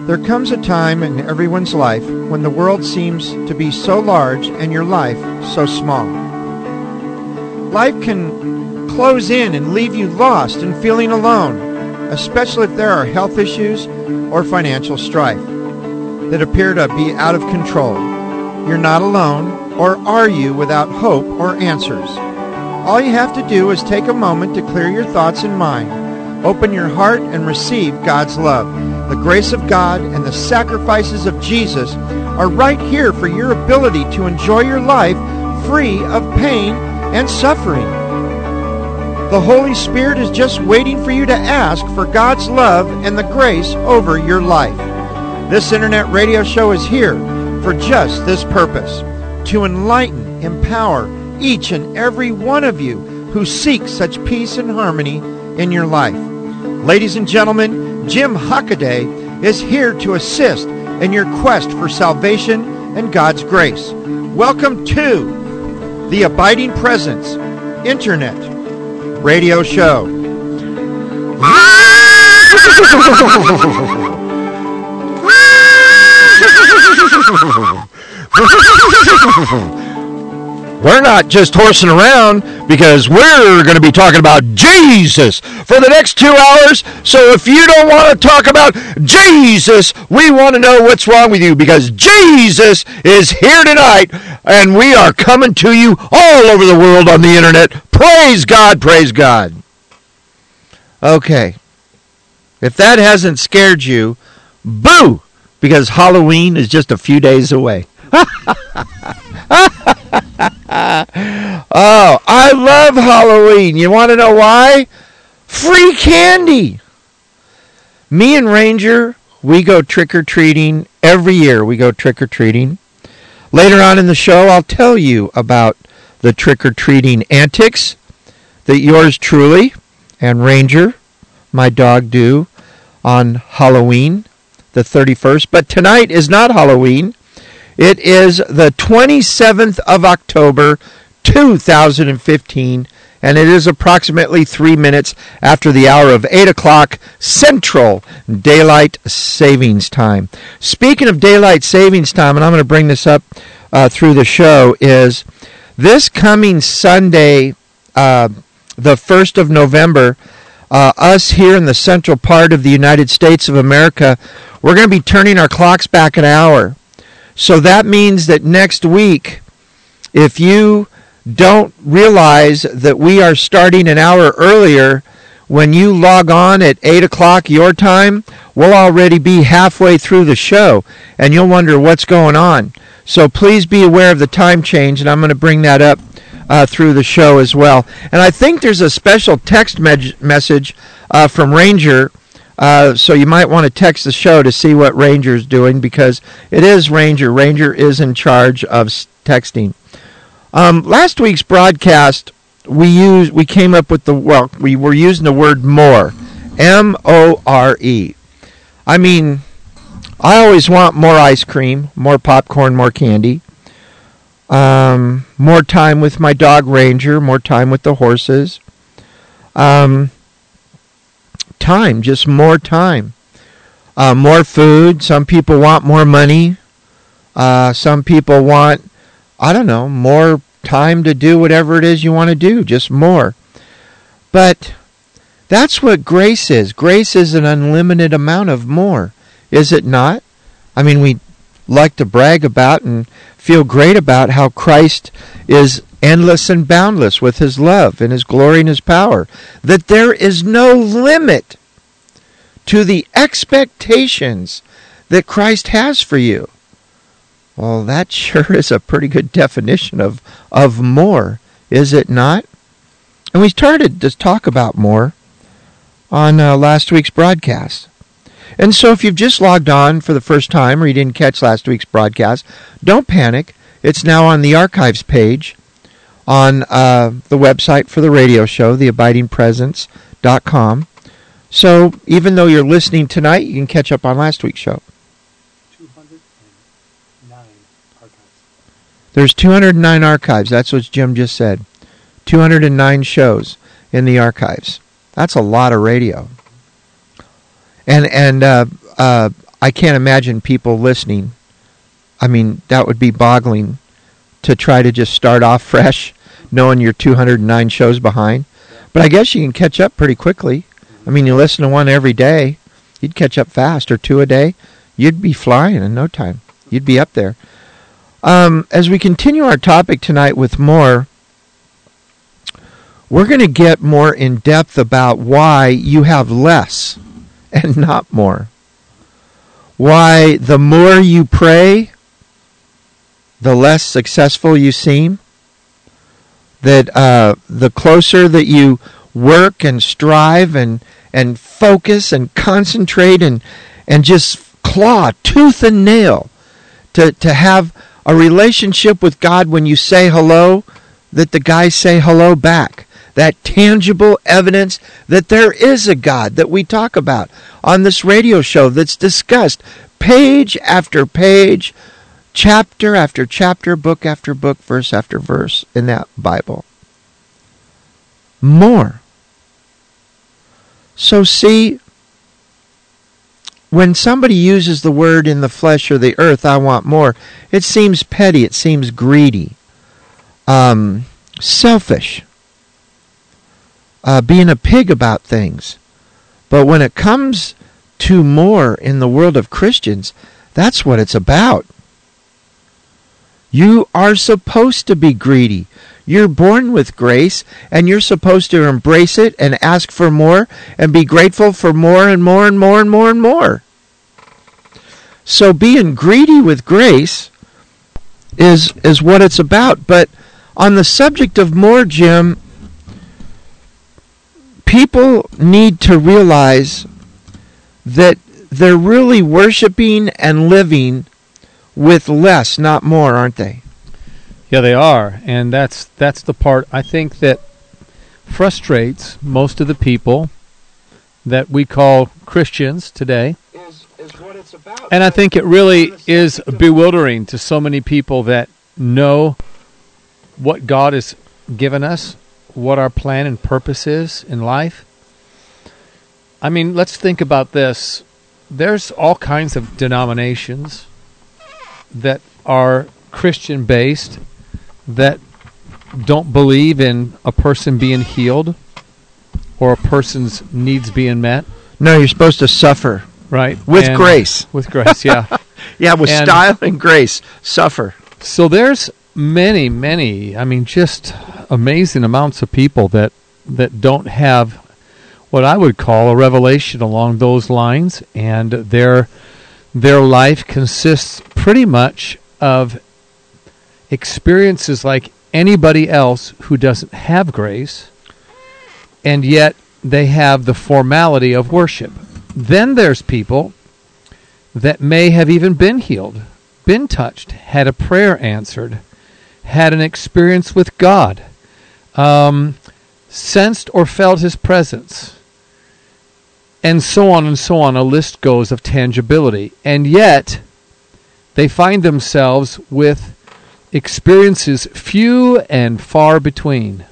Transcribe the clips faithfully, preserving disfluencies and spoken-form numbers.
There comes a time in everyone's life when the world seems to be so large and your life so small. Life can close in and leave you lost and feeling alone, especially if there are health issues or financial strife that appear to be out of control. You're not alone, or are you without hope or answers? All you have to do is take a moment to clear your thoughts and mind. Open your heart and receive God's love. The grace of God and the sacrifices of Jesus are right here for your ability to enjoy your life free of pain and suffering. The Holy Spirit is just waiting for you to ask for God's love and the grace over your life. This internet radio show is here for just this purpose, to enlighten, empower each and every one of you who seek such peace and harmony in your life. Ladies and gentlemen, Jim Hockaday is here to assist in your quest for salvation and God's grace. Welcome to the Abiding Presence Internet Radio Show. We're not just horsing around, because we're going to be talking about Jesus for the next two hours. So if you don't want to talk about Jesus, we want to know what's wrong with you, because Jesus is here tonight, and we are coming to you all over the world on the internet. Praise God, praise God. Okay. If that hasn't scared you, boo, because Halloween is just a few days away. Oh, I love Halloween. You want to know why? Free candy. Me and Ranger, we go trick-or-treating every year. We go trick-or-treating. Later on in the show, I'll tell you about the trick-or-treating antics that yours truly and Ranger, my dog, do on Halloween, the thirty-first. But tonight is not Halloween. It is the twenty-seventh of October, two thousand fifteen, and it is approximately three minutes after the hour of eight o'clock Central Daylight Savings Time. Speaking of Daylight Savings Time, and I'm going to bring this up uh, through the show, is this coming Sunday, uh, the first of November, uh, us here in the central part of the United States of America, we're going to be turning our clocks back an hour. So that means that next week, if you don't realize that we are starting an hour earlier, when you log on at eight o'clock your time, we'll already be halfway through the show, and you'll wonder what's going on. So please be aware of the time change, and I'm going to bring that up uh, through the show as well. And I think there's a special text me- message uh, from Ranger. Uh, so you might want to text the show to see what Ranger's doing, because it is Ranger. Ranger is in charge of texting. Um, last week's broadcast, we used we came up with the well, we were using the word more, M O R E. I mean, I always want more ice cream, more popcorn, more candy, um, more time with my dog Ranger, more time with the horses. Um. Time, just more time, uh, more food. Some people want more money. Uh, some people want, I don't know, more time to do whatever it is you want to do, just more. But that's what grace is. Grace is an unlimited amount of more, is it not? I mean, we like to brag about and feel great about how Christ is endless and boundless with his love and his glory and his power, that there is no limit to the expectations that Christ has for you. Well, that sure is a pretty good definition of, of more, is it not? And we started to talk about more on uh, last week's broadcast. And so if you've just logged on for the first time or you didn't catch last week's broadcast, don't panic. It's now on the archives page on uh, the website for the radio show, the abiding presence dot com. So even though you're listening tonight, you can catch up on last week's show. two hundred nine archives. There's two hundred nine archives. That's what Jim just said. two hundred nine shows in the archives. That's a lot of radio. And and uh, uh, I can't imagine people listening. I mean, that would be boggling to try to just start off fresh, knowing you're two hundred nine shows behind. But I guess you can catch up pretty quickly. I mean, you listen to one every day, you'd catch up fast, or two a day. You'd be flying in no time. You'd be up there. Um, as we continue our topic tonight with more, we're going to get more in depth about why you have less and not more. Why the more you pray, the less successful you seem. That uh, the closer that you work and strive and and focus and concentrate and and just claw tooth and nail to to have a relationship with God, when you say hello, that the guys say hello back. That tangible evidence that there is a God that we talk about on this radio show, that's discussed page after page, chapter after chapter, book after book, verse after verse in that Bible. More. So see, when somebody uses the word in the flesh or the earth, I want more, it seems petty, it seems greedy, um, selfish, uh, being a pig about things. But when it comes to more in the world of Christians, that's what it's about. You are supposed to be greedy. You're born with grace, and you're supposed to embrace it and ask for more and be grateful for more and more and more and more and more. So being greedy with grace is is what it's about. But on the subject of more, Jim, people need to realize that they're really worshiping and living with less, not more, aren't they? Yeah, they are, and that's that's the part I think that frustrates most of the people that we call Christians today. Is, is what it's about. And I think it really is bewildering to so many people that know what God has given us, what our plan and purpose is in life. I mean, let's think about this. There's all kinds of denominations that are Christian-based that don't believe in a person being healed or a person's needs being met. No, you're supposed to suffer. Right. With and grace. With grace, yeah. Yeah, with and style and grace. Suffer. So there's many, many, I mean, just amazing amounts of people that, that don't have what I would call a revelation along those lines, and their their life consists pretty much of experiences like anybody else who doesn't have grace, and yet they have the formality of worship. Then there's people that may have even been healed, been touched, had a prayer answered, had an experience with God, um, sensed or felt His presence, and so on and so on. A list goes of tangibility. And yet, they find themselves with experiences few and far between.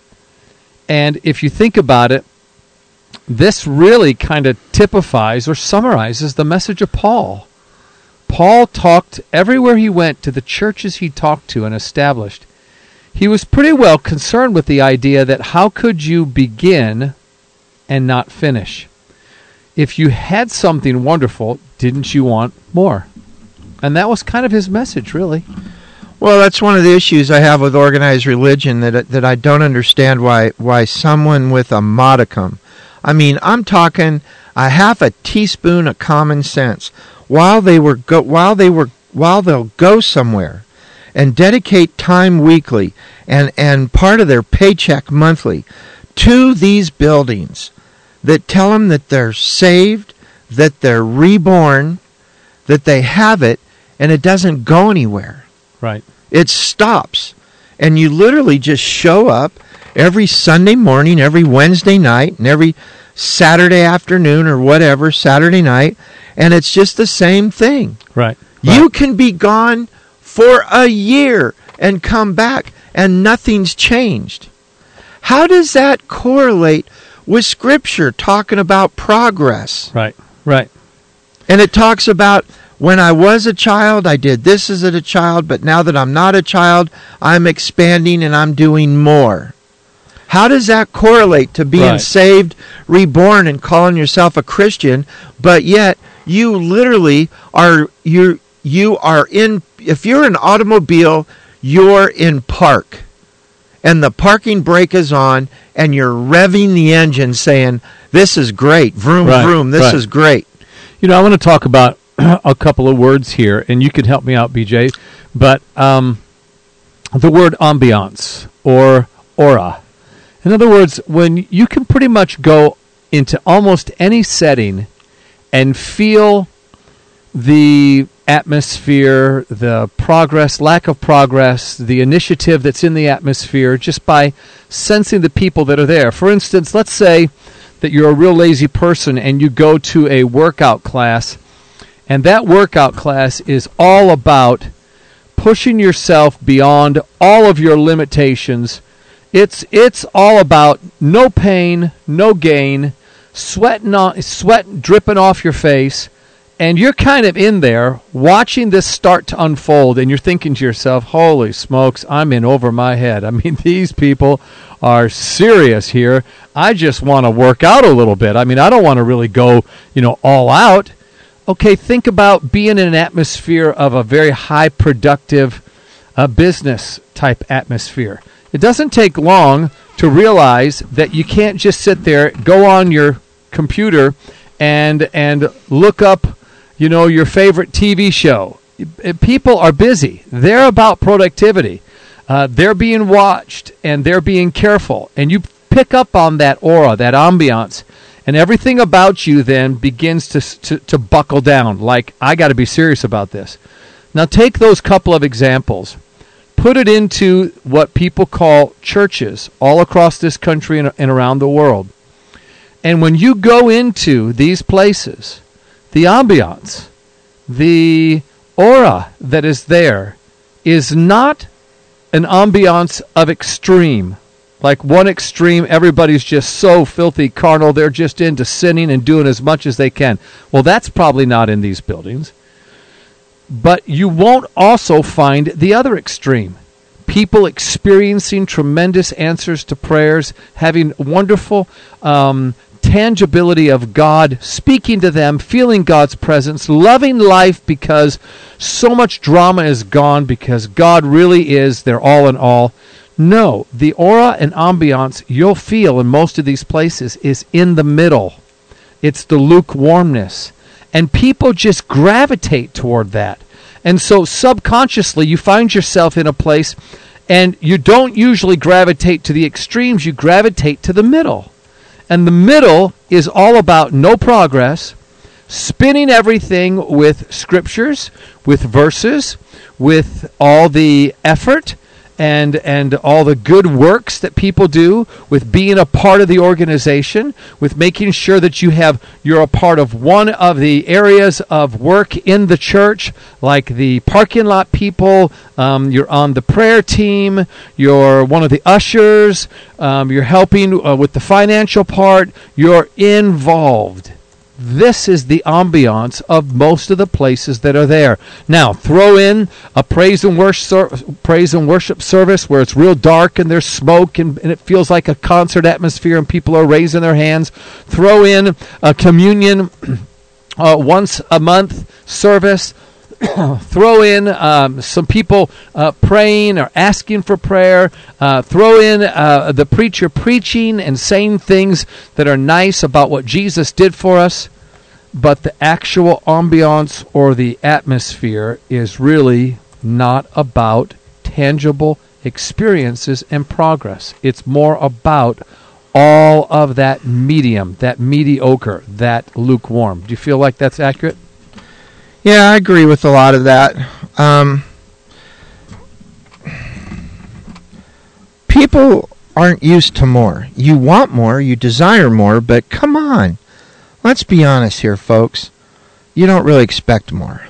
And if you think about it, this really kind of typifies or summarizes the message of Paul. Paul talked everywhere he went to the churches he talked to and established. He was pretty well concerned with the idea that how could you begin and not finish? If you had something wonderful, didn't you want more? And that was kind of his message, really. Well, that's one of the issues I have with organized religion, that that I don't understand why why someone with a modicum, I mean, I'm talking a half a teaspoon of common sense, while they were go, while they were while they'll go somewhere and dedicate time weekly and and part of their paycheck monthly to these buildings that tell them that they're saved, that they're reborn, that they have it, and it doesn't go anywhere. Right. It stops. And you literally just show up every Sunday morning, every Wednesday night, and every Saturday afternoon or whatever, Saturday night, and it's just the same thing. Right. You right. can be gone for a year and come back, and nothing's changed. How does that correlate with Scripture talking about progress? Right, right. And it talks about when I was a child, I did this as a child, but now that I'm not a child, I'm expanding and I'm doing more. How does that correlate to being Right. saved, reborn, and calling yourself a Christian, but yet you literally are you you are in, if you're an automobile, you're in park. And the parking brake is on, and you're revving the engine saying, this is great, vroom, Right, vroom, this right. is great. You know, I want to talk about a couple of words here, and you can help me out, B J. But um, the word ambiance or aura. In other words, when you can pretty much go into almost any setting and feel the atmosphere, the progress, lack of progress, the initiative that's in the atmosphere just by sensing the people that are there. For instance, let's say that you're a real lazy person and you go to a workout class, and that workout class is all about pushing yourself beyond all of your limitations. It's it's all about no pain, no gain, sweating on, sweat dripping off your face, and you're kind of in there watching this start to unfold, and you're thinking to yourself, holy smokes, I'm in over my head. I mean, these people are serious here. I just want to work out a little bit. I mean, I don't want to really go, you know, all out. Okay, think about being in an atmosphere of a very high productive uh, business type atmosphere. It doesn't take long to realize that you can't just sit there, go on your computer and and look up, you know, your favorite T V show. People are busy. They're about productivity. Uh, they're being watched and they're being careful. And you pick up on that aura, that ambiance, and everything about you then begins to to, to buckle down. Like, I got to be serious about this. Now take those couple of examples. Put it into what people call churches all across this country and, and around the world. And when you go into these places, the ambiance, the aura that is there is not an ambiance of extreme. Like one extreme, everybody's just so filthy carnal, they're just into sinning and doing as much as they can. Well, that's probably not in these buildings. But you won't also find the other extreme. People experiencing tremendous answers to prayers, having wonderful um, tangibility of God, speaking to them, feeling God's presence, loving life because so much drama is gone because God really is their all in all. No, the aura and ambiance you'll feel in most of these places is in the middle. It's the lukewarmness. And people just gravitate toward that. And so subconsciously you find yourself in a place and you don't usually gravitate to the extremes, you gravitate to the middle. And the middle is all about no progress, spinning everything with scriptures, with verses, with all the effort and and all the good works that people do, with being a part of the organization, with making sure that you have you're a part of one of the areas of work in the church, like the parking lot people, um, you're on the prayer team, you're one of the ushers, um, you're helping uh, with the financial part, you're involved. This is the ambiance of most of the places that are there. Now, throw in a praise and worship, praise and worship service where it's real dark and there's smoke and, and it feels like a concert atmosphere and people are raising their hands. Throw in a communion uh, once a month service. Throw in um, some people uh, praying or asking for prayer. Uh, throw in uh, the preacher preaching and saying things that are nice about what Jesus did for us. But the actual ambiance or the atmosphere is really not about tangible experiences and progress. It's more about all of that medium, that mediocre, that lukewarm. Do you feel like that's accurate? Yeah, I agree with a lot of that. Um, people aren't used to more. You want more, you desire more, but come on. Let's be honest here, folks. You don't really expect more.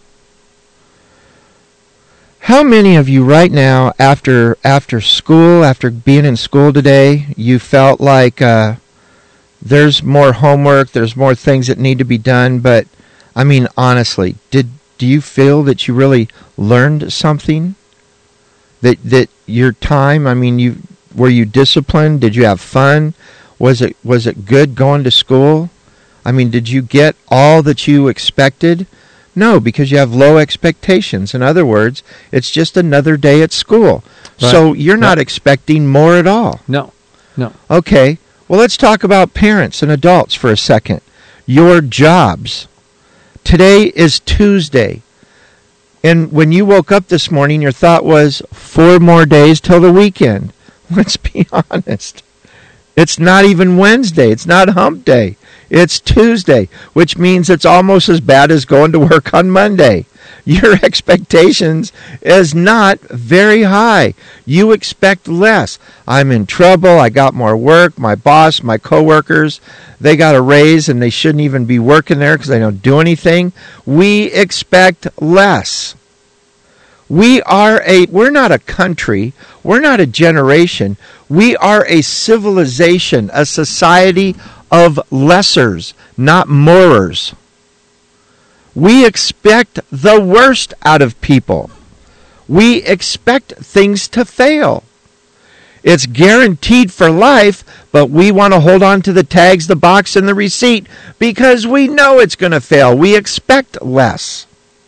How many of you right now, after after school, after being in school today, you felt like uh, there's more homework, there's more things that need to be done, but I mean, honestly, did do you feel that you really learned something? That that your time, I mean, you were you disciplined? Did you have fun? Was it was it good going to school? I mean, did you get all that you expected? No, because you have low expectations. In other words, it's just another day at school. Right. So you're not Yep. expecting more at all. No. No. Okay, well, let's talk about parents and adults for a second. Your jobs. Today is Tuesday. And when you woke up this morning, your thought was four more days till the weekend. Let's be honest. It's not even Wednesday. It's not hump day. It's Tuesday, which means it's almost as bad as going to work on Monday. Your expectations is not very high. You expect less. I'm in trouble. I got more work. My boss, my coworkers, they got a raise and they shouldn't even be working there because they don't do anything. We expect less. We are a, we're not a country. We're not a generation. We are a civilization, a society of lessers, not morers. We expect the worst out of people. We expect things to fail. It's guaranteed for life, but we want to hold on to the tags, the box, and the receipt because we know it's going to fail. We expect less.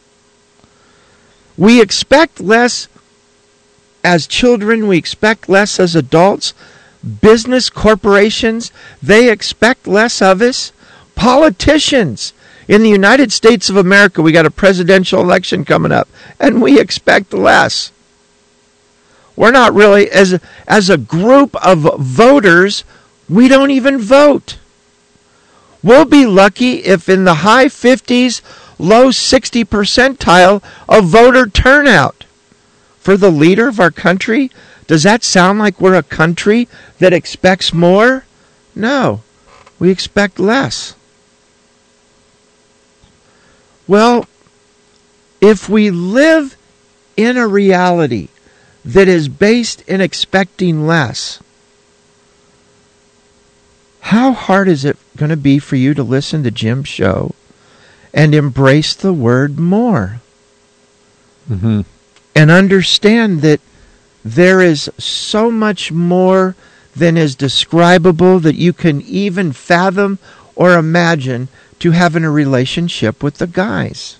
We expect less as children. We expect less as adults. Business corporations, they expect less of us. Politicians. In the United States of America, we got a presidential election coming up, and we expect less. We're not really, as, as a group of voters, we don't even vote. We'll be lucky if in the high fifties, low sixty percentile of voter turnout for the leader of our country. Does that sound like we're a country that expects more? No, we expect less. Well, if we live in a reality that is based in expecting less, how hard is it going to be for you to listen to Jim's show and embrace the word more? Mm-hmm. And understand that there is so much more than is describable that you can even fathom or imagine to having a relationship with the guys.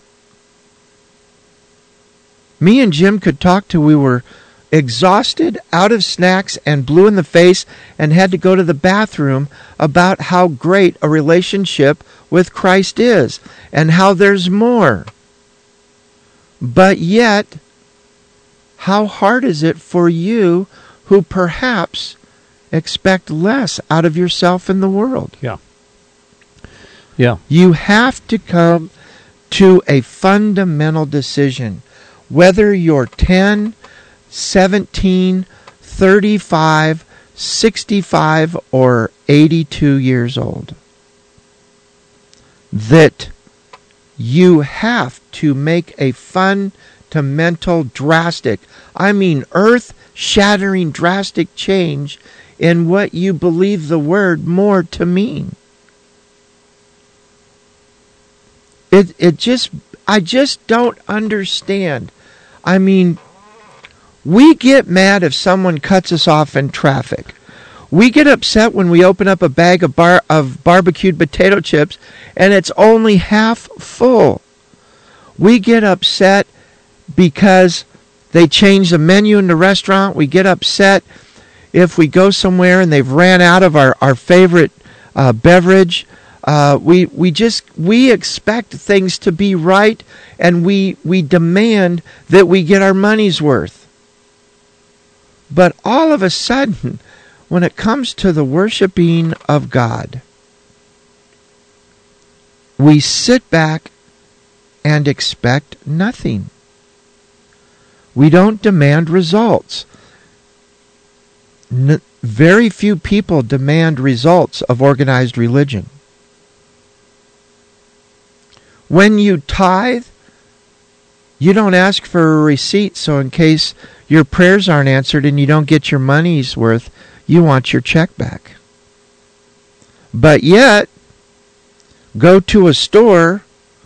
Me and Jim could talk till we were exhausted, out of snacks, and blue in the face, and had to go to the bathroom about how great a relationship with Christ is and how there's more. But yet, how hard is it for you who perhaps expect less out of yourself in the world? Yeah. Yeah. You have to come to a fundamental decision, whether you're ten, seventeen, thirty-five, sixty-five, or eighty-two years old, that you have to make a fundamental, drastic, I mean earth-shattering, drastic change in what you believe the word more to mean. It it just, I just don't understand. I mean, we get mad if someone cuts us off in traffic. We get upset when we open up a bag of bar of barbecued potato chips and it's only half full. We get upset because they change the menu in the restaurant. We get upset if we go somewhere and they've ran out of our, our favorite uh, beverage. Uh, we we just we expect things to be right, and we we demand that we get our money's worth. But all of a sudden, when it comes to the worshiping of God, we sit back and expect nothing. We don't demand results. N- very few people demand results of organized religion. When you tithe, you don't ask for a receipt, so in case your prayers aren't answered and you don't get your money's worth, you want your check back. But yet, go to a store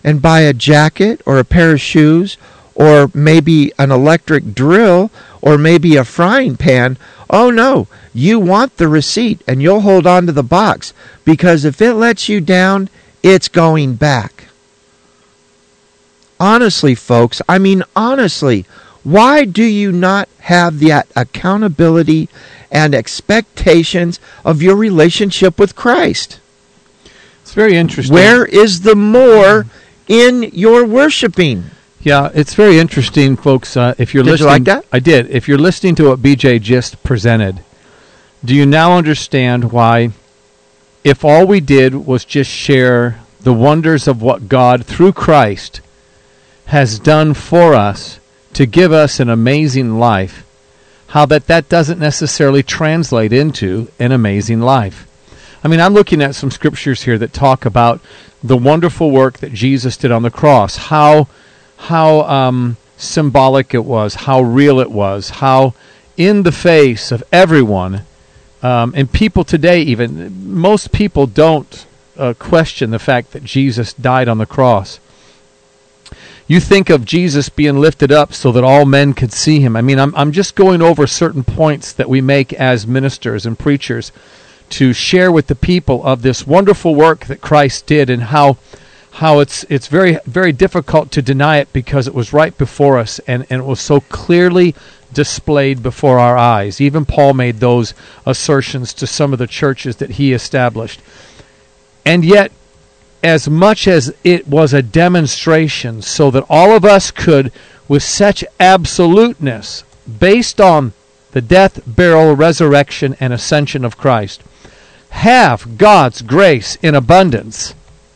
and buy a jacket or a pair of shoes or maybe an electric drill or maybe a frying pan. Oh no, you want the receipt and you'll hold on to the box, because if it lets you down, it's going back. Honestly, folks, I mean honestly, why do you not have that accountability and expectations of your relationship with Christ? It's very interesting. Where is the more in your worshiping? Yeah, it's very interesting, folks. Uh, if you're Did listening, you like that? I did. If you're listening to what B J just presented, do you now understand why, if all we did was just share the wonders of what God, through Christ, has done for us to give us an amazing life, how that that doesn't necessarily translate into an amazing life? I mean, I'm looking at some scriptures here that talk about the wonderful work that Jesus did on the cross, how how um, symbolic it was, how real it was, how in the face of everyone, um, and people today even, most people don't uh, question the fact that Jesus died on the cross. You think of Jesus being lifted up so that all men could see him. I mean, I'm I'm just going over certain points that we make as ministers and preachers to share with the people of this wonderful work that Christ did, and how how it's it's very very difficult to deny it, because it was right before us, and, and it was so clearly displayed before our eyes. Even Paul made those assertions to some of the churches that he established. And yet, as much as it was a demonstration so that all of us could, with such absoluteness, based on the death, burial, resurrection, and ascension of Christ, have God's grace in abundance,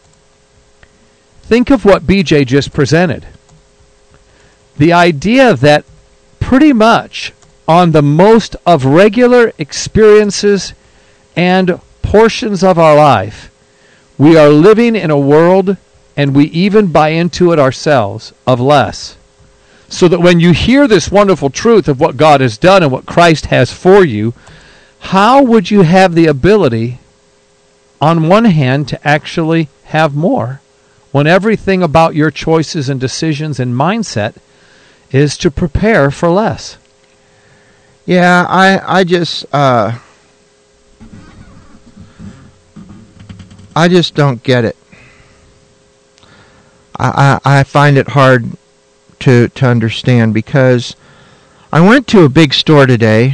think of what B J just presented. The idea that pretty much on the most of regular experiences and portions of our life, we are living in a world, and we even buy into it ourselves, of less. So that when you hear this wonderful truth of what God has done and what Christ has for you, how would you have the ability, on one hand, to actually have more, when everything about your choices and decisions and mindset is to prepare for less? Yeah, I I just uh, I just don't get it. I, I I find it hard to to understand, because I went to a big store today,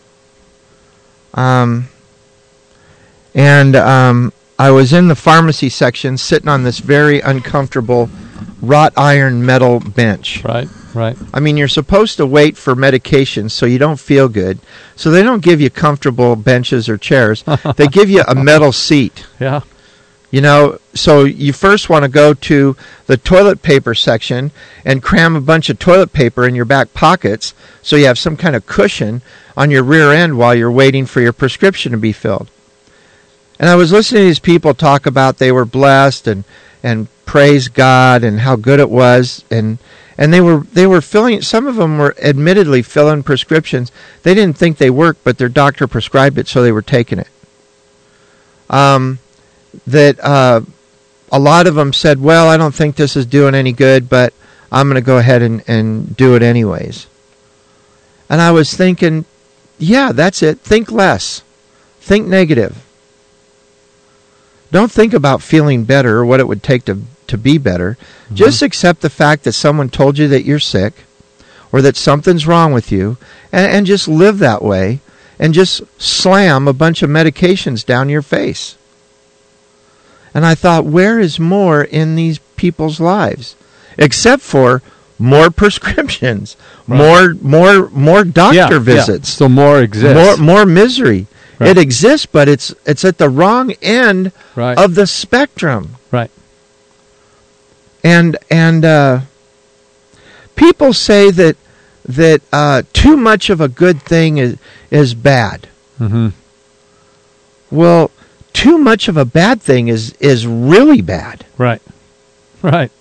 um, and um, I was in the pharmacy section, sitting on this very uncomfortable wrought iron metal bench. Right, right. I mean, you're supposed to wait for medications so you don't feel good. So they don't give you comfortable benches or chairs. They give you a metal seat. Yeah. You know, so you first want to go to the toilet paper section and cram a bunch of toilet paper in your back pockets so you have some kind of cushion on your rear end while you're waiting for your prescription to be filled. And I was listening to these people talk about they were blessed and, and praise God and how good it was, and and they were they were filling, some of them were admittedly filling prescriptions. They didn't think they worked, but their doctor prescribed it, so they were taking it. Um that uh, a lot of them said, well, I don't think this is doing any good, but I'm going to go ahead and, and do it anyways. And I was thinking, yeah, that's it. Think less. Think negative. Don't think about feeling better or what it would take to, to be better. Mm-hmm. Just accept the fact that someone told you that you're sick or that something's wrong with you, and, and just live that way, and just slam a bunch of medications down your face. And I thought, where is more in these people's lives? Except for more prescriptions, right. more more more doctor yeah, visits. Yeah. So more exists. More more misery. Right. It exists, but it's it's at the wrong end right. of the spectrum. Right. And and uh, people say that that uh, too much of a good thing is is bad. Mm-hmm. Well, too much of a bad thing is, is really bad. Right. Right.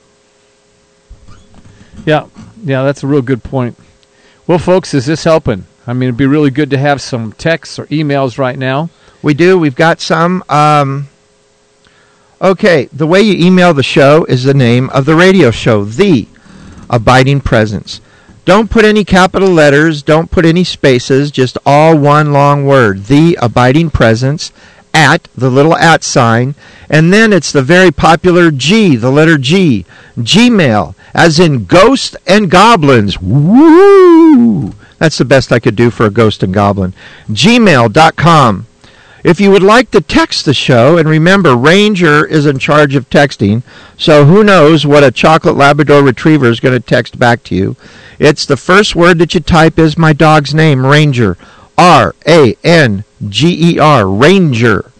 Yeah. Yeah, that's a real good point. Well, folks, is this helping? I mean, it'd be really good to have some texts or emails right now. We do. We've got some. Um, Okay, the way you email the show is the name of the radio show, The Abiding Presence. Don't put any capital letters, don't put any spaces, just all one long word, The Abiding Presence, at, the little at sign, and then it's the very popular G, the letter G, Gmail, as in ghost and goblins. Woo! That's the best I could do for a ghost and goblin. gmail dot com. If you would like to text the show, and remember, Ranger is in charge of texting, so who knows what a chocolate Labrador Retriever is going to text back to you. It's the first word that you type is my dog's name, Ranger. R A N G E R, Ranger.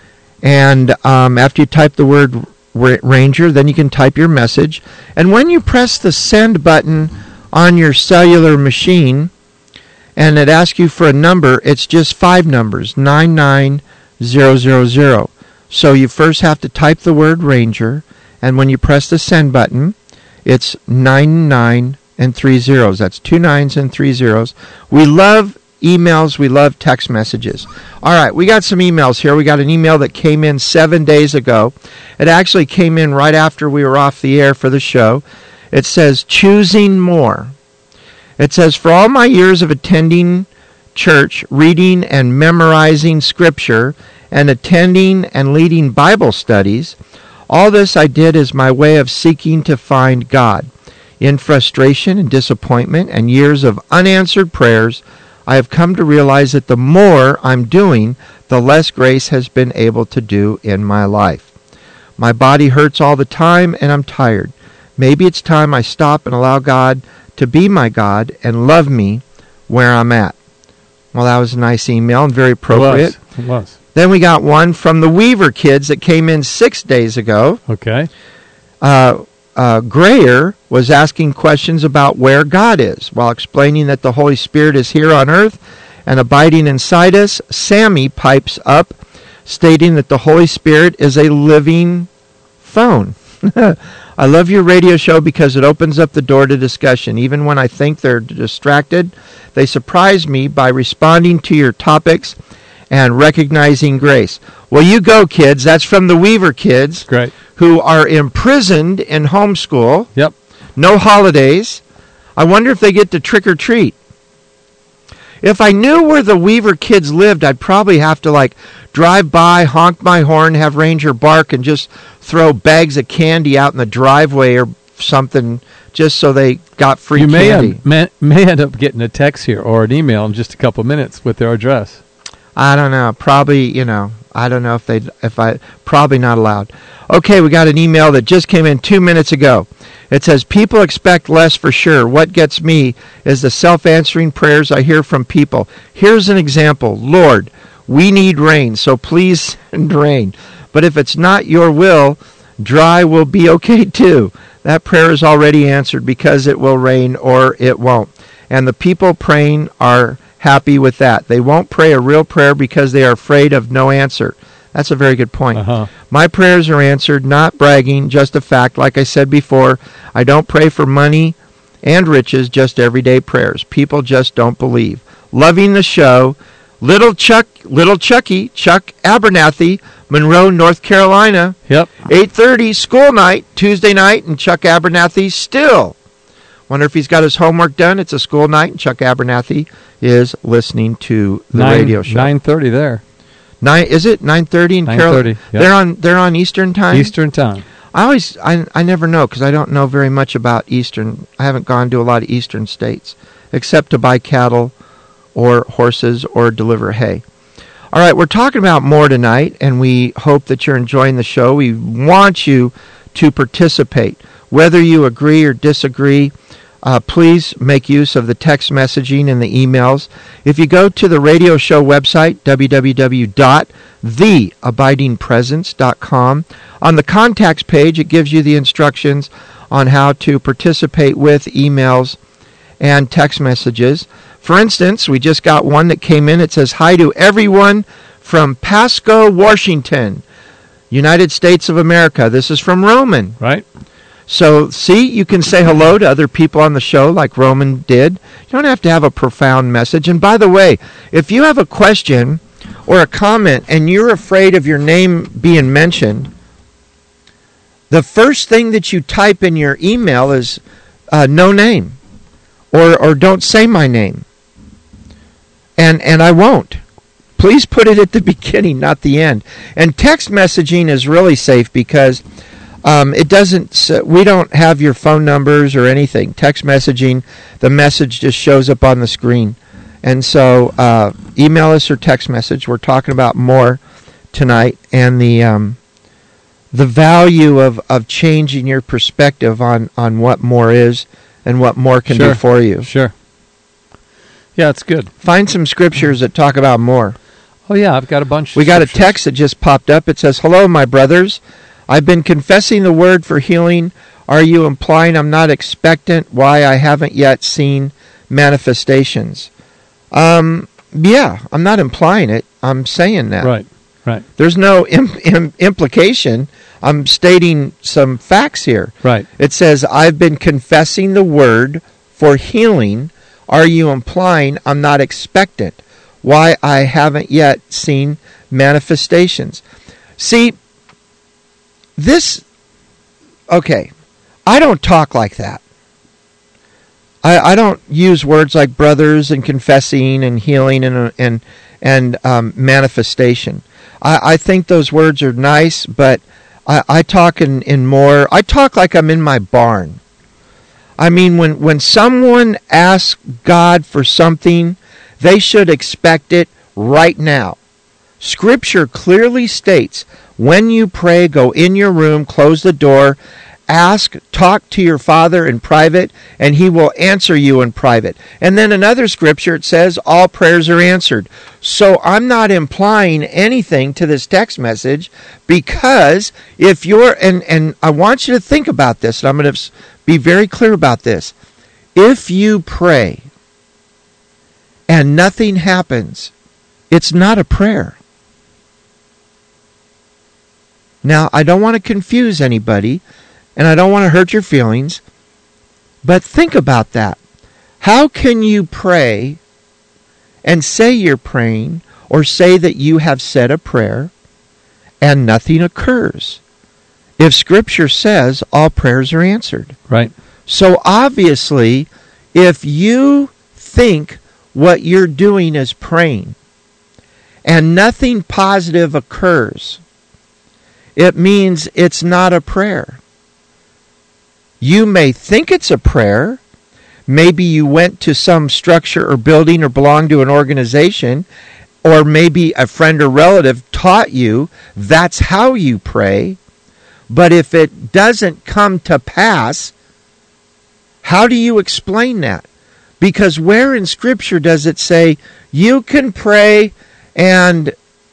And um, after you type the word ra- Ranger, then you can type your message. And when you press the send button on your cellular machine, and it asks you for a number, it's just five numbers, nine nine zero zero zero. So you first have to type the word Ranger, and when you press the send button, it's nine nine and three zeros. That's two nines and three zeros. We love emails, we love text messages. All right, we got some emails here. We got an email that came in seven days ago. It actually came in right after we were off the air for the show. It says, choosing more. It says, for all my years of attending church, reading and memorizing scripture, and attending and leading Bible studies, all this I did as my way of seeking to find God. In frustration and disappointment and years of unanswered prayers, I have come to realize that the more I'm doing, the less grace has been able to do in my life. My body hurts all the time, and I'm tired. Maybe it's time I stop and allow God to be my God and love me where I'm at. Well, that was a nice email and very appropriate. It was. It was. Then we got one from the Weaver kids that came in six days ago. Okay. Uh, uh, Grayer was asking questions about where God is. While explaining that the Holy Spirit is here on earth and abiding inside us, Sammy pipes up, stating that the Holy Spirit is a living phone. I love your radio show because it opens up the door to discussion. Even when I think they're distracted, they surprise me by responding to your topics and recognizing grace. Well, you go, kids. That's from the Weaver kids. Great. Who are imprisoned in homeschool. Yep. No holidays. I wonder if they get to trick or treat. If I knew where the Weaver kids lived, I'd probably have to, like, drive by, honk my horn, have Ranger bark, and just throw bags of candy out in the driveway or something just so they got free you may candy. You may, may end up getting a text here or an email in just a couple minutes with their address. I don't know. Probably, you know, I don't know if they, if I, probably not allowed. Okay, we got an email that just came in two minutes ago. It says, people expect less for sure. What gets me is the self-answering prayers I hear from people. Here's an example. Lord, we need rain, so please send rain. But if it's not your will, dry will be okay too. That prayer is already answered because it will rain or it won't. And the people praying are happy with that. They won't pray a real prayer because they are afraid of no answer. That's a very good point. Uh-huh. My prayers are answered, not bragging, just a fact. Like I said before, I don't pray for money and riches, just everyday prayers. People just don't believe. Loving the show. Little Chuck, Little Chucky, Chuck Abernathy, Monroe, North Carolina. Yep. eight thirty, school night, Tuesday night, and Chuck Abernathy still. Wonder if he's got his homework done. It's a school night, and Chuck Abernathy is listening to the Nine, radio show. nine thirty there. Nine is it nine thirty in Carolina? nine thirty. Yep. They're on. They're on Eastern time. Eastern time. I always. I. I never know because I don't know very much about Eastern. I haven't gone to a lot of Eastern states except to buy cattle, or horses, or deliver hay. All right, we're talking about more tonight, and we hope that you're enjoying the show. We want you to participate, whether you agree or disagree. Uh, please make use of the text messaging and the emails. If you go to the radio show website, w w w dot the abiding presence dot com, on the contacts page, it gives you the instructions on how to participate with emails and text messages. For instance, we just got one that came in. It says, hi to everyone from Pasco, Washington, United States of America. This is from Roman. Right. So, see, you can say hello to other people on the show like Roman did. You don't have to have a profound message. And by the way, if you have a question or a comment and you're afraid of your name being mentioned, the first thing that you type in your email is uh, no name, or or don't say my name. And and I won't. Please put it at the beginning, not the end. And text messaging is really safe because um, it doesn't. We don't have your phone numbers or anything. Text messaging, the message just shows up on the screen. And so, uh, email us or text message. We're talking about more tonight, and the um, the value of, of changing your perspective on, on what more is and what more can Sure. do for you. Sure. Yeah, it's good. Find some scriptures that talk about more. Oh, yeah, I've got a bunch. We of got a scriptures. text that just popped up. It says, "Hello, my brothers. I've been confessing the word for healing. Are you implying I'm not expectant? Why I haven't yet seen manifestations?" Um, yeah, I'm not implying it. I'm saying that. Right, right, There's no im- im- implication. I'm stating some facts here. right. It says, "I've been confessing the word for healing. Are you implying I'm not expectant? Why I haven't yet seen manifestations?" See, this, okay, I don't talk like that. I, I don't use words like brothers and confessing and healing and and and um, manifestation. I, I think those words are nice, but I, I talk in, in more, I talk like I'm in my barn. I mean, when, when someone asks God for something, they should expect it right now. Scripture clearly states, when you pray, go in your room, close the door, ask, talk to your Father in private, and He will answer you in private. And then another scripture, it says, all prayers are answered. So I'm not implying anything to this text message, because if you're, and, and I want you to think about this, and I'm going to be very clear about this. If you pray and nothing happens, it's not a prayer. Now, I don't want to confuse anybody, and I don't want to hurt your feelings, but think about that. How can you pray and say you're praying, or say that you have said a prayer, and nothing occurs? If Scripture says all prayers are answered. Right. So obviously, if you think what you're doing is praying, and nothing positive occurs, it means it's not a prayer. You may think it's a prayer. Maybe you went to some structure or building or belong to an organization, or maybe a friend or relative taught you that's how you pray. But if it doesn't come to pass, how do you explain that? Because where in Scripture does it say you can pray, and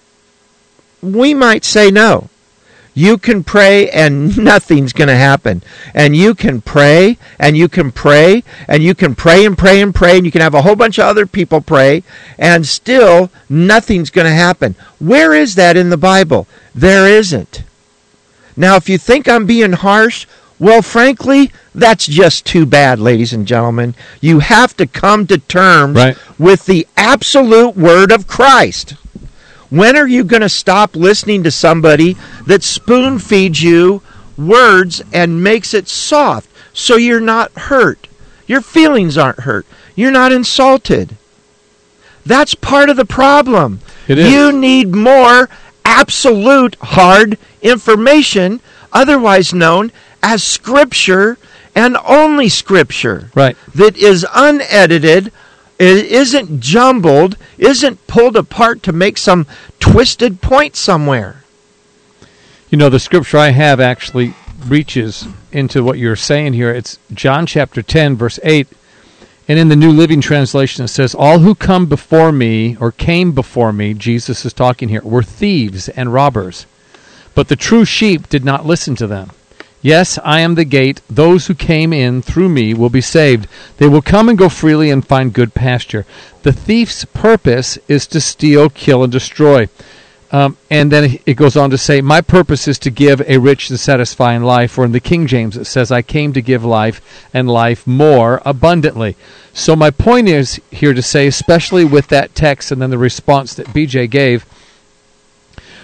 we might say no. You can pray and nothing's going to happen. And you can pray and you can pray and you can pray and pray and pray and you can have a whole bunch of other people pray and still nothing's going to happen. Where is that in the Bible? There isn't. Now, if you think I'm being harsh, well, frankly, that's just too bad, ladies and gentlemen. You have to come to terms Right. with the absolute word of Christ. When are you going to stop listening to somebody that spoon feeds you words and makes it soft so you're not hurt? Your feelings aren't hurt. You're not insulted. That's part of the problem. It is. You need more absolute hard information, otherwise known as Scripture and only Scripture. Right. That is unedited, it isn't jumbled, isn't pulled apart to make some twisted point somewhere. You know, the scripture I have actually reaches into what you're saying here. It's John chapter ten, verse eight. And in the New Living Translation, it says, all who come before me, or came before me, Jesus is talking here, were thieves and robbers. But the true sheep did not listen to them. Yes, I am the gate. Those who came in through me will be saved. They will come and go freely and find good pasture. The thief's purpose is to steal, kill, and destroy. Um, and then it goes on to say, my purpose is to give a rich and satisfying life. Or in the King James, it says, I came to give life, and life more abundantly. So my point is here to say, especially with that text and then the response that B J gave,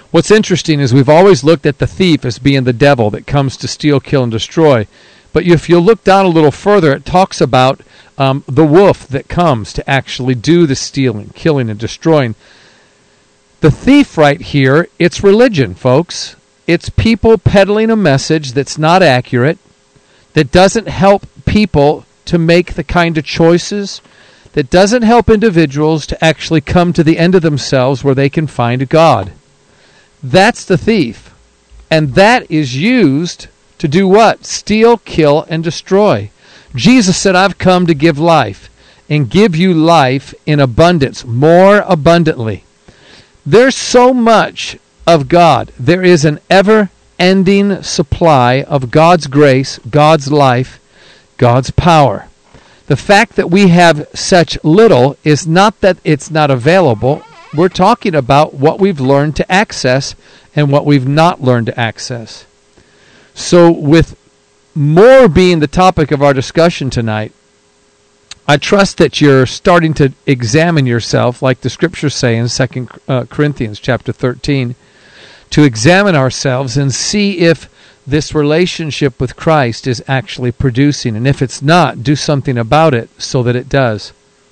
What's interesting is we've always looked at the thief as being the devil that comes to steal, kill, and destroy. But if you look down a little further, it talks about um, the wolf that comes to actually do the stealing, killing, and destroying. The thief right here, it's religion, folks. It's people peddling a message that's not accurate, that doesn't help people to make the kind of choices, that doesn't help individuals to actually come to the end of themselves where they can find God. That's the thief. And that is used to do what? Steal, kill, and destroy. Jesus said, I've come to give life, and give you life in abundance, more abundantly. There's so much of God. There is an ever-ending supply of God's grace, God's life, God's power. The fact that we have such little is not that it's not available. We're talking about what we've learned to access and what we've not learned to access. So with more being the topic of our discussion tonight, I trust that you're starting to examine yourself, like the scriptures say in Second Corinthians chapter thirteen, to examine ourselves and see if this relationship with Christ is actually producing. And if it's not, do something about it so that it does.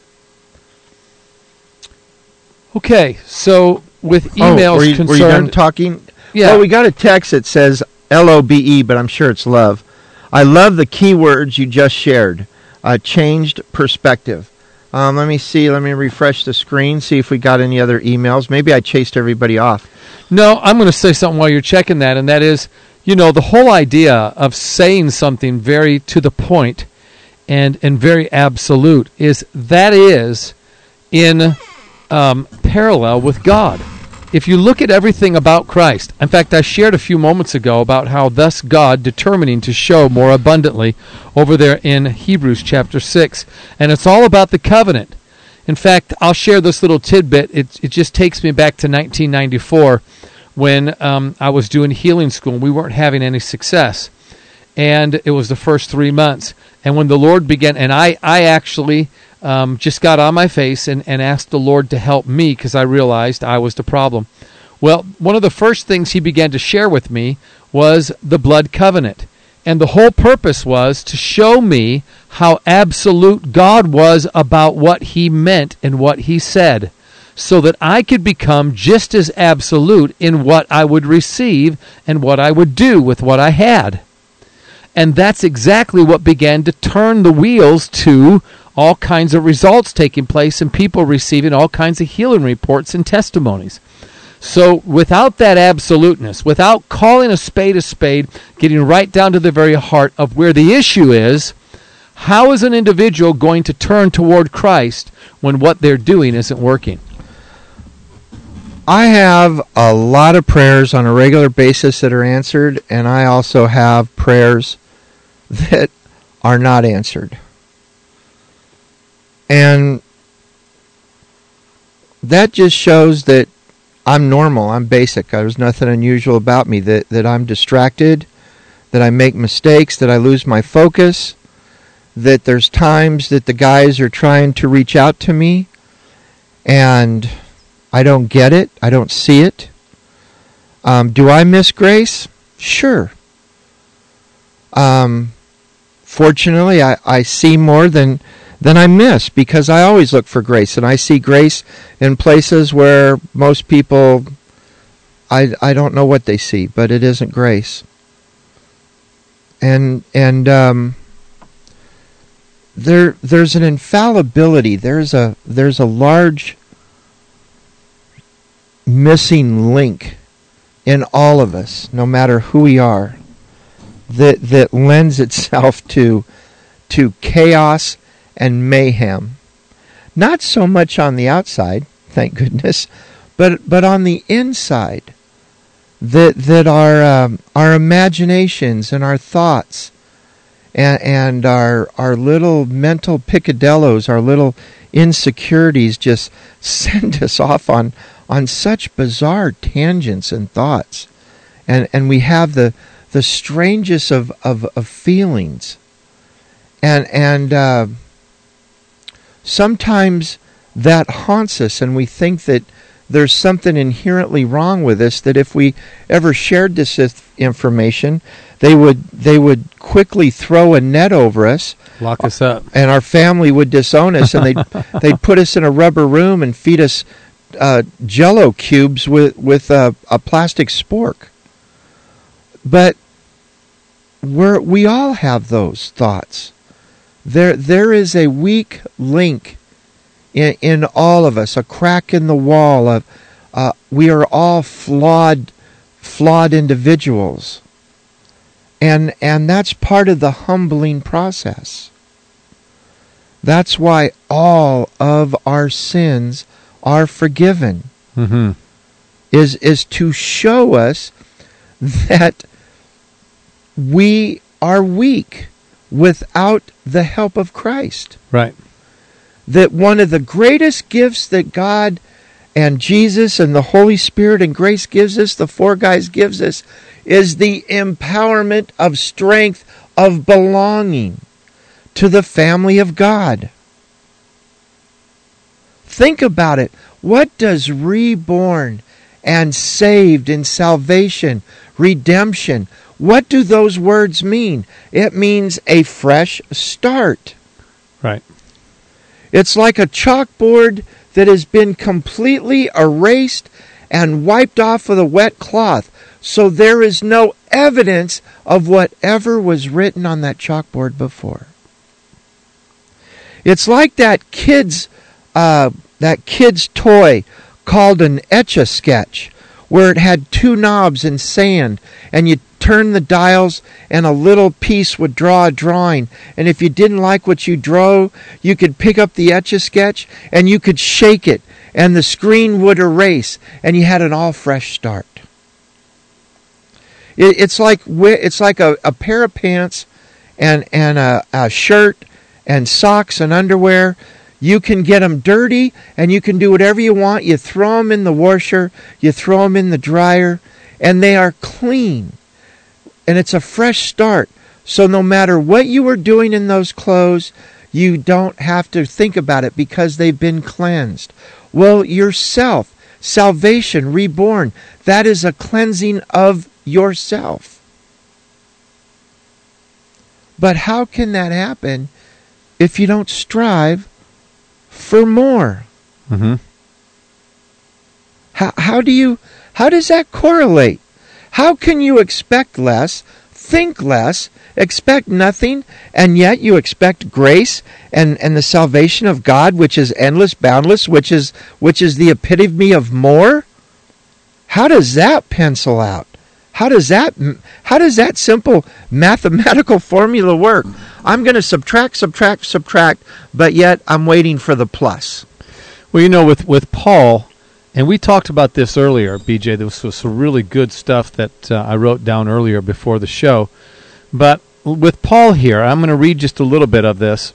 Okay, so with emails oh, were you, concerned... Were you done talking? Yeah. Well, we got a text that says L O B E, but I'm sure it's love. I love the keywords you just shared. Uh, changed perspective. Um, let me see. Let me refresh the screen, see if we got any other emails. Maybe I chased everybody off. No, I'm going to say something while you're checking that, and that is, you know, the whole idea of saying something very to the point and, and very absolute is that is in um, parallel with God. If you look at everything about Christ, in fact, I shared a few moments ago about how thus God determining to show more abundantly over there in Hebrews chapter six, and it's all about the covenant. In fact, I'll share this little tidbit. It, it just takes me back to nineteen ninety-four when um, I was doing healing school, and we weren't having any success. And it was the first three months. And when the Lord began, and I, I actually... Um, just got on my face and, and asked the Lord to help me because I realized I was the problem. Well, one of the first things he began to share with me was the blood covenant. And the whole purpose was to show me how absolute God was about what he meant and what he said, so that I could become just as absolute in what I would receive and what I would do with what I had. And that's exactly what began to turn the wheels to all kinds of results taking place and people receiving all kinds of healing reports and testimonies. So without that absoluteness, without calling a spade a spade, getting right down to the very heart of where the issue is, how is an individual going to turn toward Christ when what they're doing isn't working? I have a lot of prayers on a regular basis that are answered, and I also have prayers that are not answered. And that just shows that I'm normal, I'm basic. There's nothing unusual about me, that, that I'm distracted, that I make mistakes, that I lose my focus, that there's times that the guys are trying to reach out to me, and I don't get it, I don't see it. Um, do I miss grace? Sure. Um, fortunately, I, I see more than... then I miss, because I always look for grace, and I see grace in places where most people, I, I don't know what they see, but it isn't grace. And and um, there there's an infallibility, there's a there's a large missing link in all of us, no matter who we are, that that lends itself to to chaos and mayhem. Not so much on the outside, thank goodness, but but on the inside. That that our um, our imaginations and our thoughts and and our our little mental picadillos, our little insecurities just send us off on on such bizarre tangents and thoughts. And and we have the the strangest of, of, of feelings. And and uh sometimes that haunts us, and we think that there's something inherently wrong with us, that if we ever shared this information, they would they would quickly throw a net over us, lock us up, and our family would disown us, and they'd they'd put us in a rubber room and feed us uh, Jello cubes with with a, a plastic spork. But we're we all have those thoughts. There there is a weak link In, in all of us, a crack in the wall. Of uh, we are all flawed, flawed individuals, and and that's part of the humbling process. That's why all of our sins are forgiven. Mm-hmm. Is is to show us that we are weak without the help of Christ. Right. That one of the greatest gifts that God and Jesus and the Holy Spirit and grace gives us, the four guys gives us, is the empowerment of strength of belonging to the family of God. Think about it. What does reborn and saved in salvation, redemption, what do those words mean? It means a fresh start. Right. It's like a chalkboard that has been completely erased and wiped off with a wet cloth, so there is no evidence of whatever was written on that chalkboard before. It's like that kid's uh, that kid's toy called an Etch-a-Sketch, where it had two knobs in sand, and you turn the dials and a little piece would draw a drawing. And if you didn't like what you drew, you could pick up the Etch-a-Sketch and you could shake it and the screen would erase and you had an all fresh start. It, it's like it's like a, a pair of pants and, and a, a shirt and socks and underwear. You can get them dirty and you can do whatever you want. You throw them in the washer, you throw them in the dryer, and they are clean. And it's a fresh start. So no matter what you were doing in those clothes, you don't have to think about it because they've been cleansed. Well, yourself, salvation, reborn, that is a cleansing of yourself. But how can that happen if you don't strive for more? Mm-hmm. How, how do you, how does that correlate? How can you expect less, think less, expect nothing, and yet you expect grace and, and the salvation of God, which is endless, boundless, which is which is the epitome of more? How does that pencil out? How does that how does that simple mathematical formula work? I'm going to subtract, subtract, subtract, but yet I'm waiting for the plus. Well, you know, with, with Paul, and we talked about this earlier, B J. This was some really good stuff that uh, I wrote down earlier before the show. But with Paul here, I'm going to read just a little bit of this.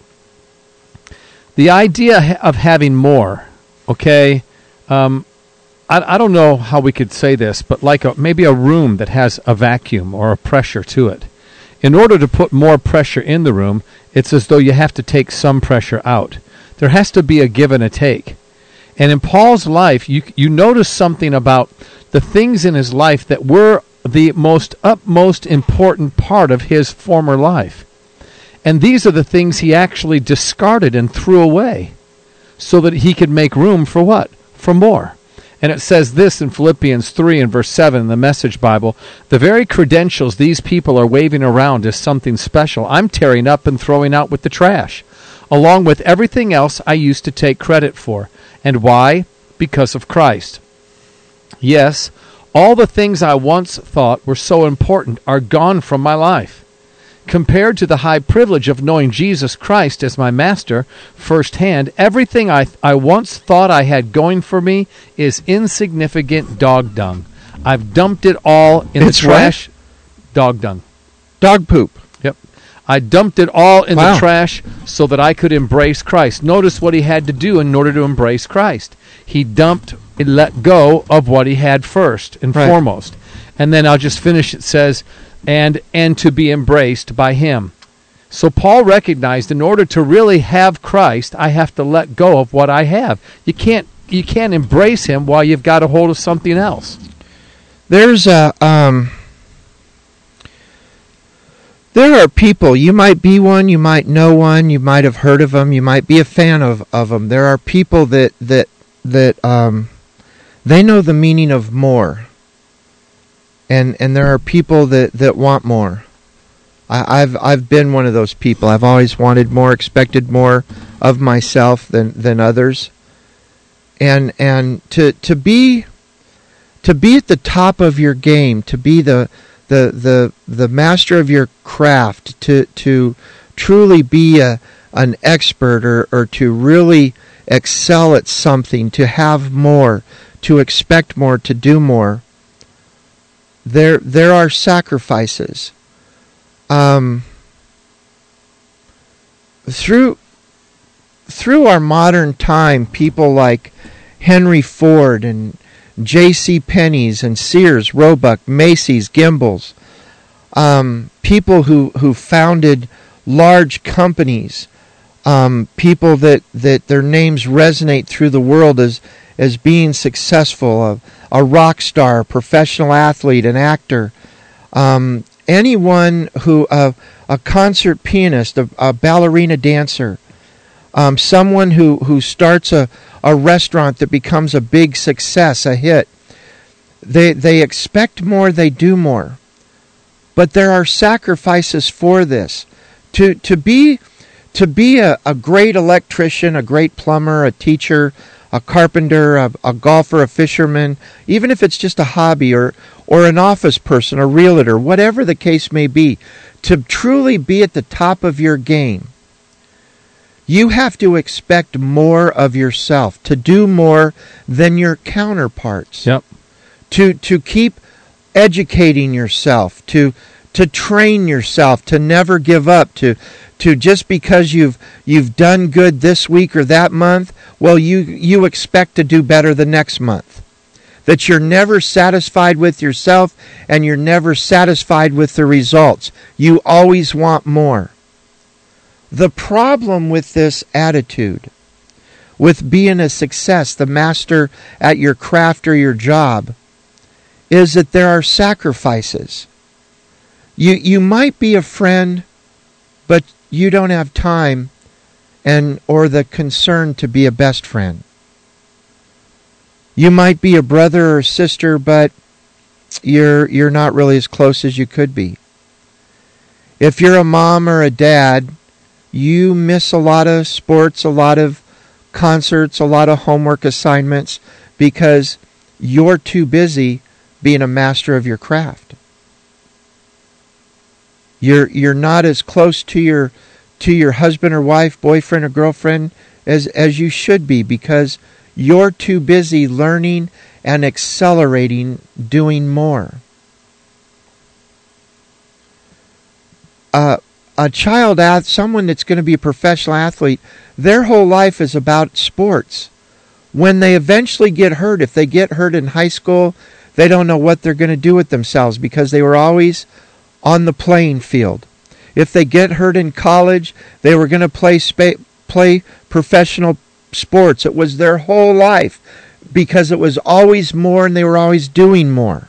The idea of having more, okay, um, I, I don't know how we could say this, but like a, maybe a room that has a vacuum or a pressure to it. In order to put more pressure in the room, it's as though you have to take some pressure out. There has to be a give and a take. And in Paul's life, you you notice something about the things in his life that were the most utmost important part of his former life. And these are the things he actually discarded and threw away so that he could make room for what? For more. And it says this in Philippians three and verse seven in the Message Bible, the very credentials these people are waving around as something special, I'm tearing up and throwing out with the trash, along with everything else I used to take credit for. And why? Because of Christ. Yes, all the things I once thought were so important are gone from my life. Compared to the high privilege of knowing Jesus Christ as my master firsthand, everything I, I once thought I had going for me is insignificant dog dung. I've dumped it all in It's the trash. What? Dog dung. Dog poop. Yep. I dumped it all in Wow. the trash so that I could embrace Christ. Notice what he had to do in order to embrace Christ. He dumped and let go of what he had first and Right. foremost. And then I'll just finish. It says, and and to be embraced by him. So Paul recognized in order to really have Christ, I have to let go of what I have. You can't you can't embrace him while you've got a hold of something else. There's a um, there are people, you might be one, you might know one, you might have heard of them, you might be a fan of, of them. There are people that that that um, they know the meaning of more, and and there are people that, that want more. I, I've I've been one of those people. I've always wanted more, expected more of myself than, than others, and and to to be to be at the top of your game, to be the the the the master of your craft, to to truly be a an expert, or, or to really excel at something, to have more, to expect more, to do more. There there are sacrifices. Um, through through our modern time, people like Henry Ford and J C. Penney's and Sears, Roebuck, Macy's, Gimbel's, um, people who, who founded large companies, um, people that, that their names resonate through the world as as being successful, a, a rock star, a professional athlete, an actor, um, anyone who, uh, a concert pianist, a, a ballerina dancer, um, someone who, who starts a, a restaurant that becomes a big success, a hit. They they expect more, they do more. But there are sacrifices for this. To to be to be a, a great electrician, a great plumber, a teacher, a carpenter, a, a golfer, a fisherman, even if it's just a hobby, or or an office person, a realtor, whatever the case may be, to truly be at the top of your game, you have to expect more of yourself, to do more than your counterparts. Yep. To to keep educating yourself, to to train yourself, to never give up, to to just because you've you've done good this week or that month, well, you you expect to do better the next month. That you're never satisfied with yourself, and you're never satisfied with the results. You always want more. The problem with this attitude, with being a success, the master at your craft or your job, is that there are sacrifices. You you might be a friend, but you don't have time and or the concern to be a best friend. You might be a brother or sister, but you're you're not really as close as you could be. If you're a mom or a dad, you miss a lot of sports, a lot of concerts, a lot of homework assignments because you're too busy being a master of your craft. You're you're not as close to your to your husband or wife, boyfriend or girlfriend as as you should be, because you're too busy learning and accelerating, doing more. Uh, a child, ath- someone that's going to be a professional athlete, their whole life is about sports. When they eventually get hurt, if they get hurt in high school, they don't know what they're going to do with themselves because they were always on the playing field. If they get hurt in college, they were going to play spa- play professional sports. It was their whole life because it was always more and they were always doing more.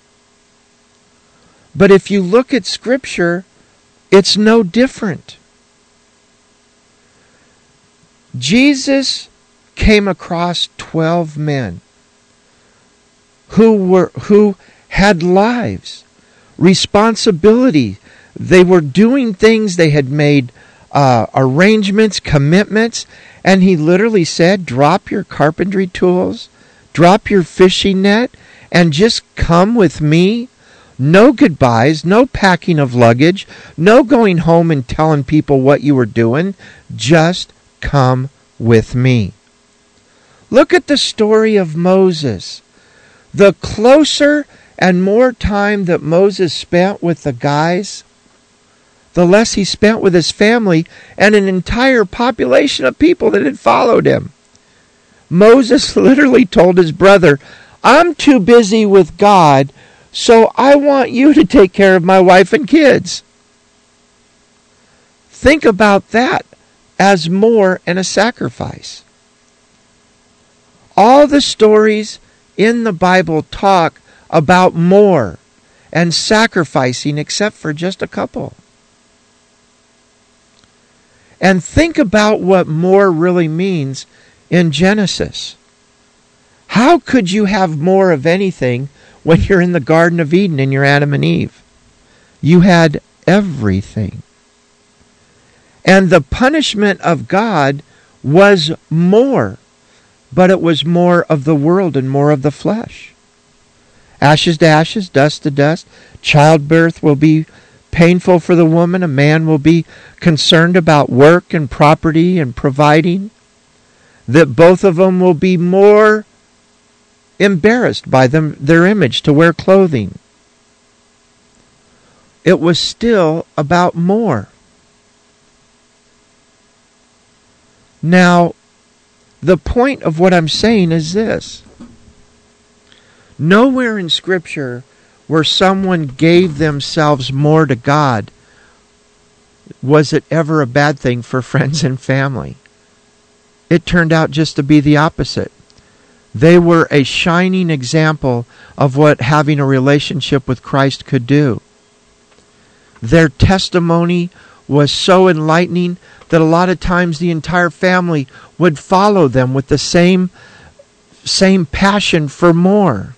But if you look at Scripture, it's no different. Jesus came across twelve men who were who had lives, responsibility. They were doing things. They had made uh, arrangements, commitments, and he literally said, drop your carpentry tools, drop your fishing net, and just come with me. No goodbyes, no packing of luggage, no going home and telling people what you were doing. Just come with me. Look at the story of Moses. The closer and more time that Moses spent with the guys, the less he spent with his family and an entire population of people that had followed him. Moses literally told his brother, I'm too busy with God, so I want you to take care of my wife and kids. Think about that as more and a sacrifice. All the stories in the Bible talk about more and sacrificing, except for just a couple. And think about what more really means in Genesis. How could you have more of anything when you're in the Garden of Eden and you're Adam and Eve? You had everything. And the punishment of God was more, but it was more of the world and more of the flesh. Ashes to ashes, dust to dust. Childbirth will be painful for the woman. A man will be concerned about work and property and providing. That both of them will be more embarrassed by them, their image, to wear clothing. It was still about more. Now, the point of what I'm saying is this. Nowhere in Scripture where someone gave themselves more to God was it ever a bad thing for friends and family. It turned out just to be the opposite. They were a shining example of what having a relationship with Christ could do. Their testimony was so enlightening that a lot of times the entire family would follow them with the same, same passion for more.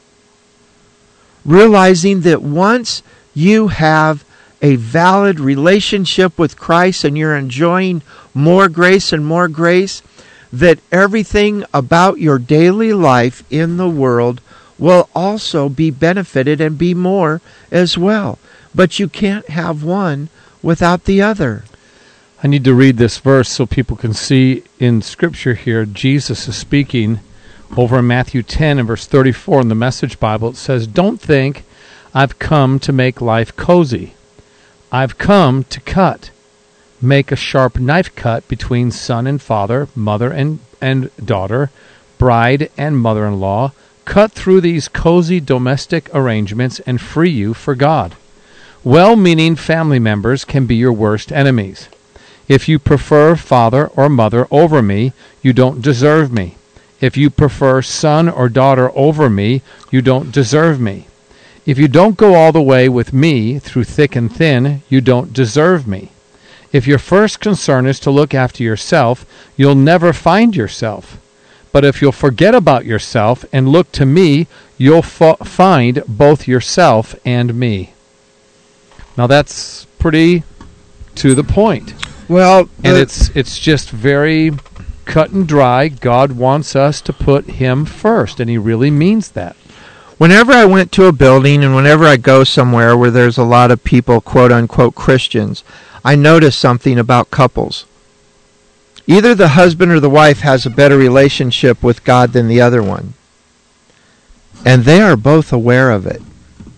Realizing that once you have a valid relationship with Christ and you're enjoying more grace and more grace, that everything about your daily life in the world will also be benefited and be more as well. But you can't have one without the other. I need to read this verse so people can see in Scripture here. Jesus is speaking over in Matthew ten and verse thirty-four in the Message Bible. It says, "Don't think I've come to make life cozy. I've come to cut, make a sharp knife cut between son and father, mother and, and daughter, bride and mother-in-law, cut through these cozy domestic arrangements and free you for God. Well-meaning family members can be your worst enemies. If you prefer father or mother over me, you don't deserve me. If you prefer son or daughter over me, you don't deserve me. If you don't go all the way with me through thick and thin, you don't deserve me. If your first concern is to look after yourself, you'll never find yourself. But if you'll forget about yourself and look to me, you'll f- find both yourself and me." Now that's pretty to the point. Well, and the, it's it's just very cut and dry. God wants us to put Him first, and He really means that. Whenever I went to a building and whenever I go somewhere where there's a lot of people, quote-unquote Christians, I notice something about couples. Either the husband or the wife has a better relationship with God than the other one. And they are both aware of it.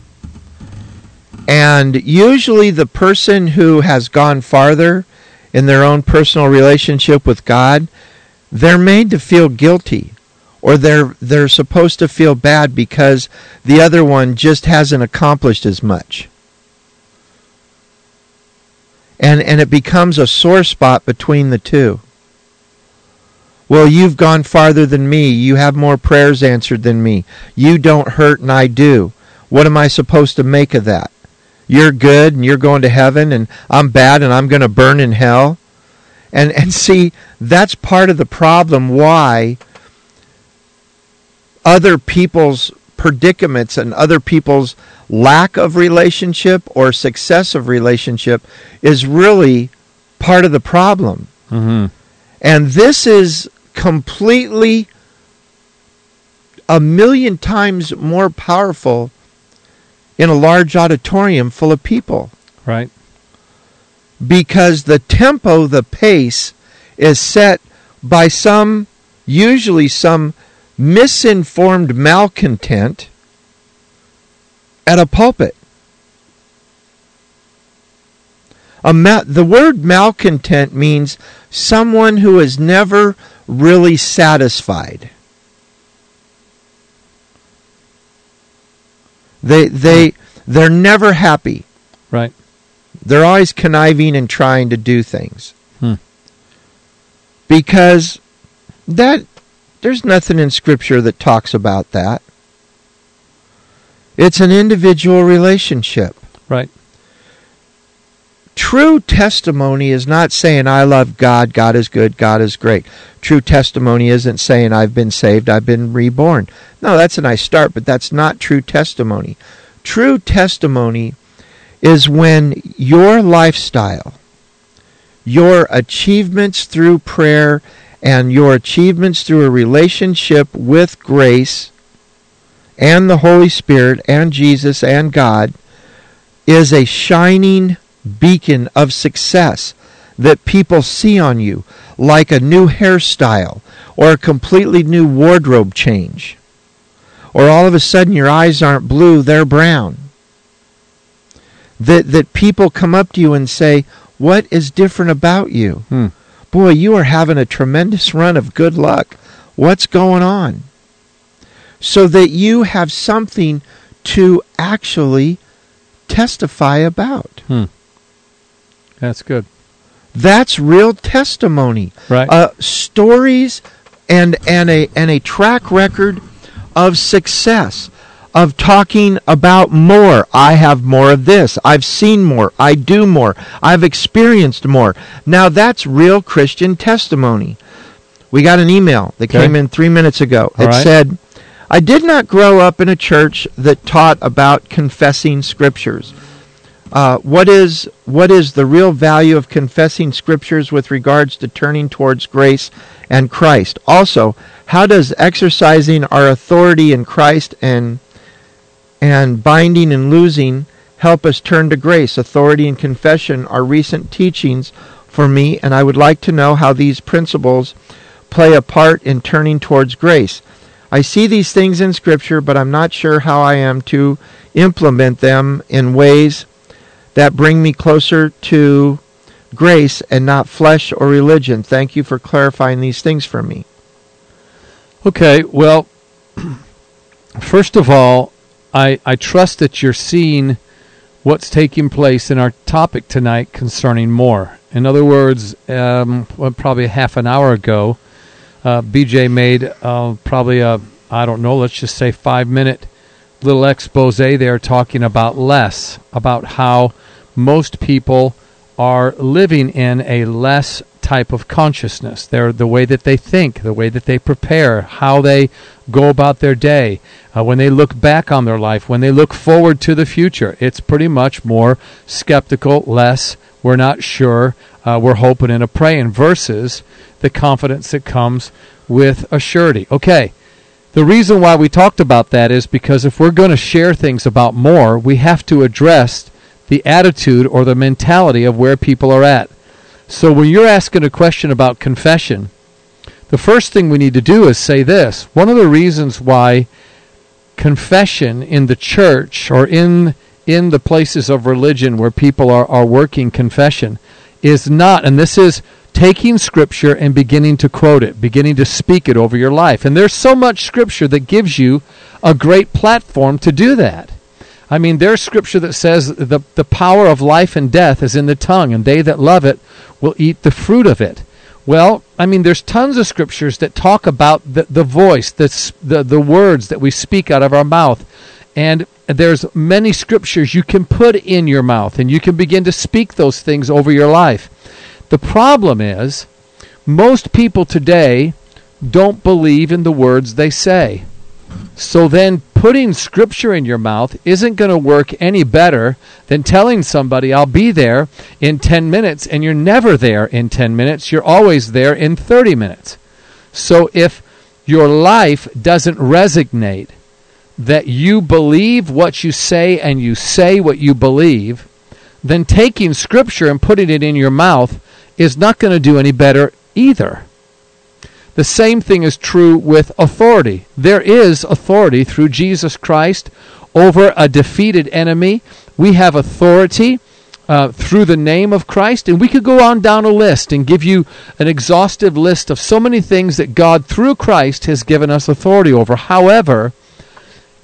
And usually the person who has gone farther in their own personal relationship with God, they're made to feel guilty. Or they're they're supposed to feel bad because the other one just hasn't accomplished as much. And and it becomes a sore spot between the two. Well, you've gone farther than me. You have more prayers answered than me. You don't hurt and I do. What am I supposed to make of that? You're good and you're going to heaven and I'm bad and I'm going to burn in hell. And and see, that's part of the problem why other people's predicaments and other people's lack of relationship or success of relationship is really part of the problem. Mm-hmm. And this is completely a million times more powerful in a large auditorium full of people. Right. Because the tempo, the pace, is set by some, usually some misinformed malcontent at a pulpit. A ma- the word malcontent means someone who is never really satisfied. They they they're never happy. Right. They're always conniving and trying to do things. Hmm. Because that There's nothing in Scripture that talks about that. It's an individual relationship. Right. True testimony is not saying, I love God, God is good, God is great. True testimony isn't saying, I've been saved, I've been reborn. No, that's a nice start, but that's not true testimony. True testimony is when your lifestyle, your achievements through prayer, and your achievements through a relationship with grace and the Holy Spirit and Jesus and God is a shining beacon of success that people see on you, like a new hairstyle or a completely new wardrobe change. Or all of a sudden your eyes aren't blue, they're brown. That that people come up to you and say, what is different about you? Hmm. Boy, you are having a tremendous run of good luck. What's going on? So that you have something to actually testify about. Hmm. That's good. That's real testimony. Right. Uh, stories and and a and a track record of success, of talking about more. I have more of this. I've seen more. I do more. I've experienced more. Now that's real Christian testimony. We got an email that Okay. came in three minutes ago. All It right. said, I did not grow up in a church that taught about confessing scriptures. Uh, what is what is the real value of confessing scriptures with regards to turning towards grace and Christ? Also, how does exercising our authority in Christ and and binding and losing help us turn to grace? Authority and confession are recent teachings for me, and I would like to know how these principles play a part in turning towards grace. I see these things in Scripture, but I'm not sure how I am to implement them in ways that bring me closer to grace and not flesh or religion. Thank you for clarifying these things for me. Okay, well, first of all, I, I trust that you're seeing what's taking place in our topic tonight concerning more. In other words, um, well, probably half an hour ago, uh, B J made uh, probably a, I don't know, let's just say five-minute little expose there talking about less, about how most people are living in a less type of consciousness. They're the way that they think, the way that they prepare, how they go about their day, uh, when they look back on their life, when they look forward to the future. It's pretty much more skeptical, less, we're not sure, uh, we're hoping and a praying, versus the confidence that comes with a surety. Okay, the reason why we talked about that is because if we're going to share things about more, we have to address the attitude or the mentality of where people are at. So when you're asking a question about confession, the first thing we need to do is say this. One of the reasons why confession in the church or in in the places of religion where people are, are working confession is not, and this is taking Scripture and beginning to quote it, beginning to speak it over your life. And there's so much Scripture that gives you a great platform to do that. I mean, there's Scripture that says the, the power of life and death is in the tongue, and they that love it will eat the fruit of it. Well, I mean, there's tons of Scriptures that talk about the, the voice, the, the, the words that we speak out of our mouth. And there's many Scriptures you can put in your mouth, and you can begin to speak those things over your life. The problem is, most people today don't believe in the words they say. So then putting Scripture in your mouth isn't going to work any better than telling somebody, I'll be there in ten minutes, and you're never there in ten minutes. You're always there in thirty minutes. So if your life doesn't resonate that you believe what you say and you say what you believe, then taking Scripture and putting it in your mouth is not going to do any better either. The same thing is true with authority. There is authority through Jesus Christ over a defeated enemy. We have authority uh, through the name of Christ, and we could go on down a list and give you an exhaustive list of so many things that God through Christ has given us authority over. However,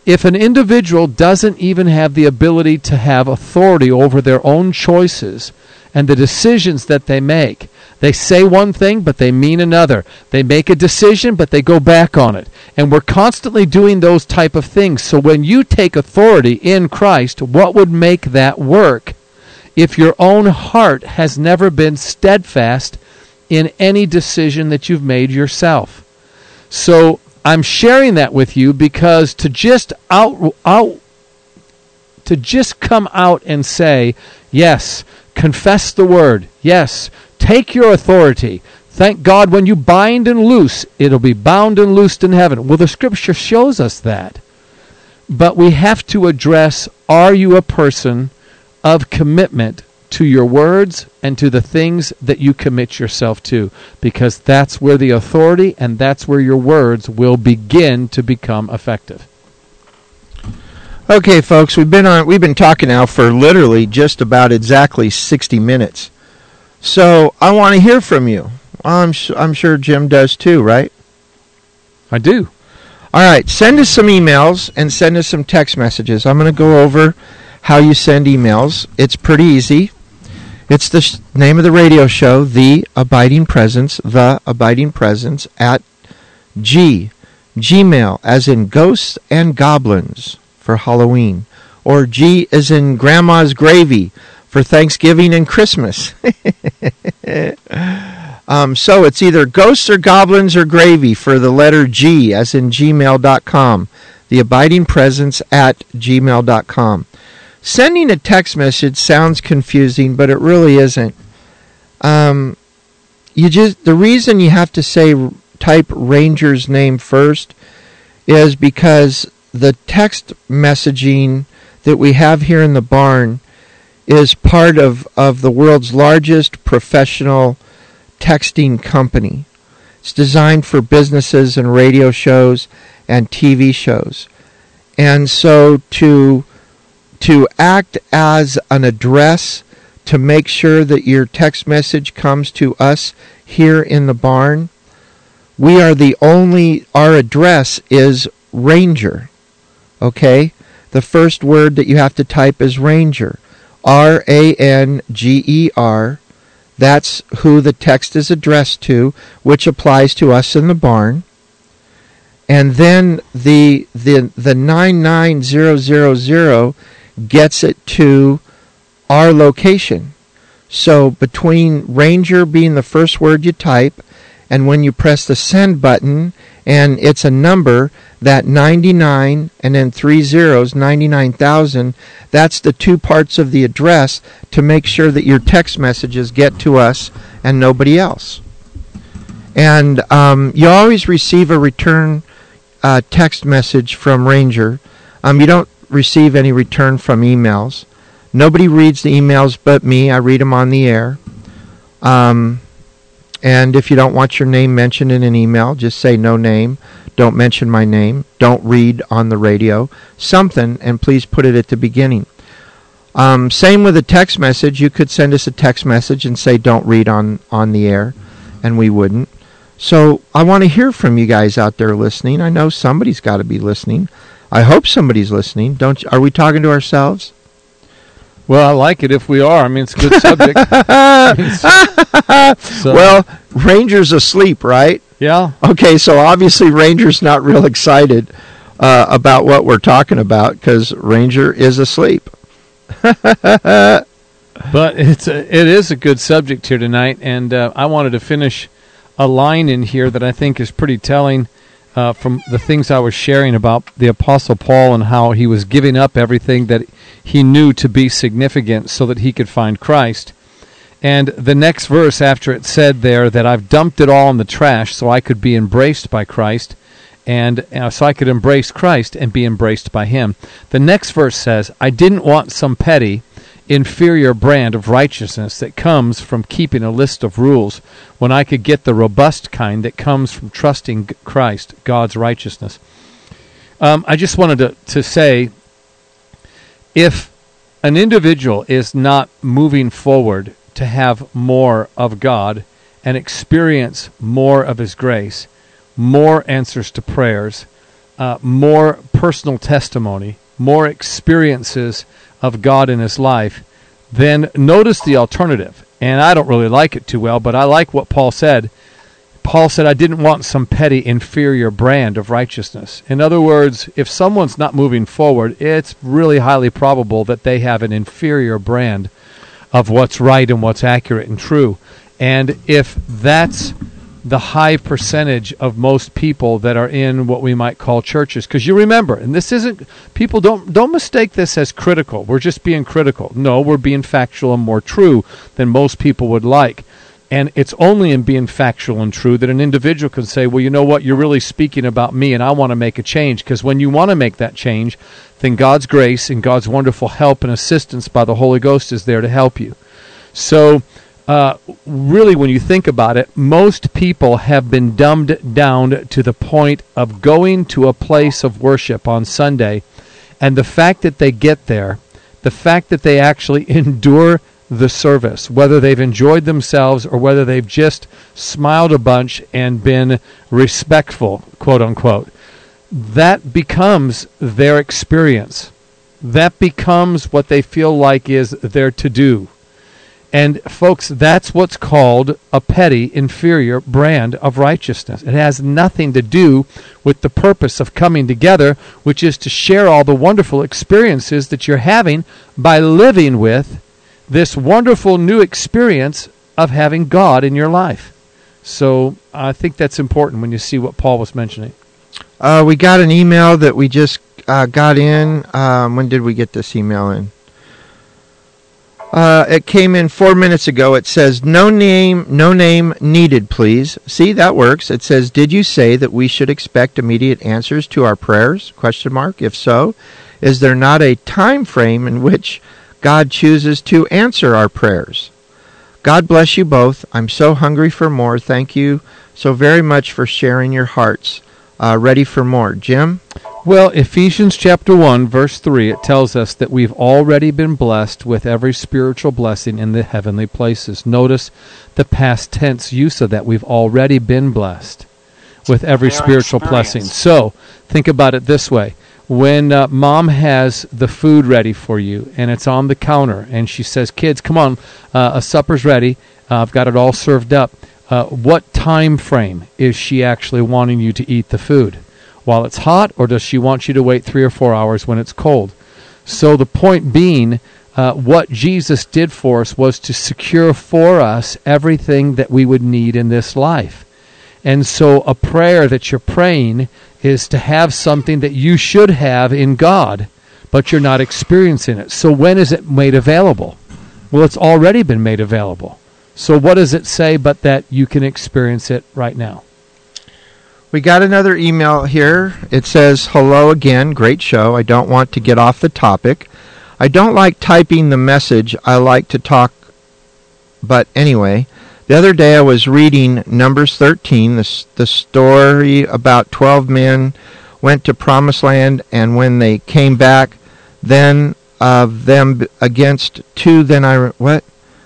if an individual doesn't even have the ability to have authority over their own choices and the decisions that they make, they say one thing, but they mean another. They make a decision, but they go back on it. And we're constantly doing those type of things. So when you take authority in Christ, what would make that work if your own heart has never been steadfast in any decision that you've made yourself? So I'm sharing that with you because to just out, out to just come out and say, yes, confess the word, yes, take your authority. Thank God when you bind and loose, it'll be bound and loosed in heaven. Well, the Scripture shows us that. But we have to address, are you a person of commitment to your words and to the things that you commit yourself to? Because that's where the authority and that's where your words will begin to become effective. Okay, folks, we've been on. We've been talking now for literally just about exactly sixty minutes. So I want to hear from you. I'm I'm sure Jim does too, right? I do. All right, send us some emails and send us some text messages. I'm going to go over how you send emails. It's pretty easy. It's the sh- name of the radio show, The Abiding Presence, The Abiding Presence at G, Gmail, as in ghosts and goblins for Halloween, or G as in Grandma's gravy for Thanksgiving and Christmas. um, so it's either ghosts or goblins or gravy for the letter G as in gmail dot com, The Abiding Presence at gmail dot com. Sending a text message sounds confusing, but it really isn't. Um, you just the reason you have to say type Ranger's name first is because the text messaging that we have here in the barn is part of, of the world's largest professional texting company. It's designed for businesses and radio shows and T V shows. And so to to act as an address to make sure that your text message comes to us here in the barn, we are the only, our address is Ranger. Okay? The first word that you have to type is Ranger. R A N G E R. That's who the text is addressed to, which applies to us in the barn. And then the the the nine nine zero zero zero gets it to our location. So between Ranger being the first word you type, and when you press the send button, and it's a number, that ninety-nine and then three zeros, ninety-nine thousand, that's the two parts of the address to make sure that your text messages get to us and nobody else. And um, you always receive a return uh, text message from Ranger. Um, you don't receive any return from emails. Nobody reads the emails but me. I read them on the air. Um, and if you don't want your name mentioned in an email, just say no name. Don't mention my name. Don't read on the radio. Something, and please put it at the beginning. Um, same with a text message. You could send us a text message and say don't read on, on the air, and we wouldn't. So I want to hear from you guys out there listening. I know somebody's got to be listening. I hope somebody's listening. Don't you, are we talking to ourselves? Well, I like it if we are. I mean, it's a good subject. so, well, Ranger's asleep, right? Yeah. Okay, so obviously Ranger's not real excited uh, about what we're talking about because Ranger is asleep. But it's a, it is a good subject here tonight, and uh, I wanted to finish a line in here that I think is pretty telling uh, from the things I was sharing about the Apostle Paul and how he was giving up everything that he knew to be significant so that he could find Christ. And the next verse after it said there that I've dumped it all in the trash so I could be embraced by Christ, and uh, so I could embrace Christ and be embraced by him. The next verse says, I didn't want some petty, inferior brand of righteousness that comes from keeping a list of rules when I could get the robust kind that comes from trusting Christ, God's righteousness. Um, I just wanted to, to say, if an individual is not moving forward to have more of God and experience more of his grace, more answers to prayers, uh, more personal testimony, more experiences of God in his life, then notice the alternative. And I don't really like it too well, but I like what Paul said. Paul said, I didn't want some petty, inferior brand of righteousness. In other words, if someone's not moving forward, it's really highly probable that they have an inferior brand of what's right and what's accurate and true. And if that's the high percentage of most people that are in what we might call churches, because you remember, and this isn't, people don't don't mistake this as critical. We're just being critical. No, we're being factual and more true than most people would like. And it's only in being factual and true that an individual can say, well, you know what, you're really speaking about me and I want to make a change. Because when you want to make that change, then God's grace and God's wonderful help and assistance by the Holy Ghost is there to help you. So uh, really, when you think about it, most people have been dumbed down to the point of going to a place of worship on Sunday. And the fact that they get there, the fact that they actually endure the service, whether they've enjoyed themselves or whether they've just smiled a bunch and been respectful, quote unquote, that becomes their experience. That becomes what they feel like is their to-do. And folks, that's what's called a petty, inferior brand of righteousness. It has nothing to do with the purpose of coming together, which is to share all the wonderful experiences that you're having by living with this wonderful new experience of having God in your life. So I think that's important when you see what Paul was mentioning. Uh, we got an email that we just uh, got in. Um, when did we get this email in? Uh, it came in four minutes ago. It says, no name, no name needed, please. See, that works. It says, did you say that we should expect immediate answers to our prayers? Question mark. If so, is there not a time frame in which God chooses to answer our prayers? God bless you both. I'm so hungry for more. Thank you so very much for sharing your hearts. Uh, ready for more. Jim? Well, Ephesians chapter one, verse three, it tells us that we've already been blessed with every spiritual blessing in the heavenly places. Notice the past tense use of that. We've already been blessed with every spiritual blessing. So, think about it this way. When uh, mom has the food ready for you and it's on the counter and she says, kids, come on, uh, a supper's ready, uh, I've got it all served up, uh, what time frame is she actually wanting you to eat the food? While it's hot, or does she want you to wait three or four hours when it's cold? So the point being, uh, what Jesus did for us was to secure for us everything that we would need in this life. And so a prayer that you're praying is to have something that you should have in God, but you're not experiencing it. So when is it made available? Well, it's already been made available. So what does it say but that you can experience it right now? We got another email here. It says, hello again, great show. I don't want to get off the topic. I don't like typing the message. I like to talk. But anyway, the other day I was reading Numbers thirteen, the, the story about twelve men went to Promised Land, and when they came back, then of them against two, then I, what?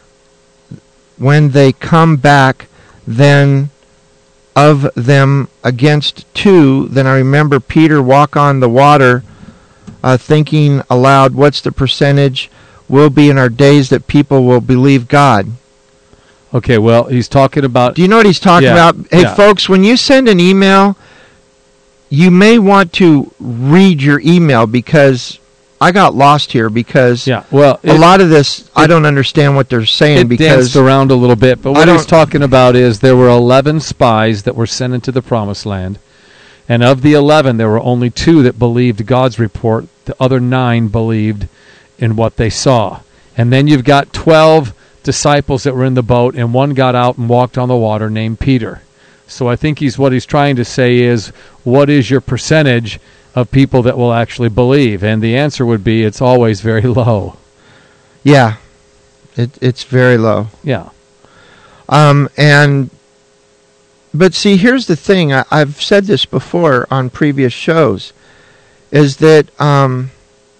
When they come back, then of them against two, then I remember Peter walk on the water, uh, thinking aloud, what's the percentage will be in our days that people will believe God? Okay, well, he's talking about... Do you know what he's talking yeah, about? Hey, yeah. folks, when you send an email, you may want to read your email, because I got lost here, because yeah, well, a it, lot of this, it, I don't understand what they're saying. It because danced around a little bit, but what he's talking about is there were eleven spies that were sent into the Promised Land, and of the eleven, there were only two that believed God's report. The other nine believed in what they saw. And then you've got twelve disciples that were in the boat, and one got out and walked on the water named Peter. So I think he's what he's trying to say is, what is your percentage of people that will actually believe? And the answer would be, it's always very low. Yeah, it, it's very low. Yeah. Um, and, but see, here's the thing. I, I've said this before on previous shows, is that um,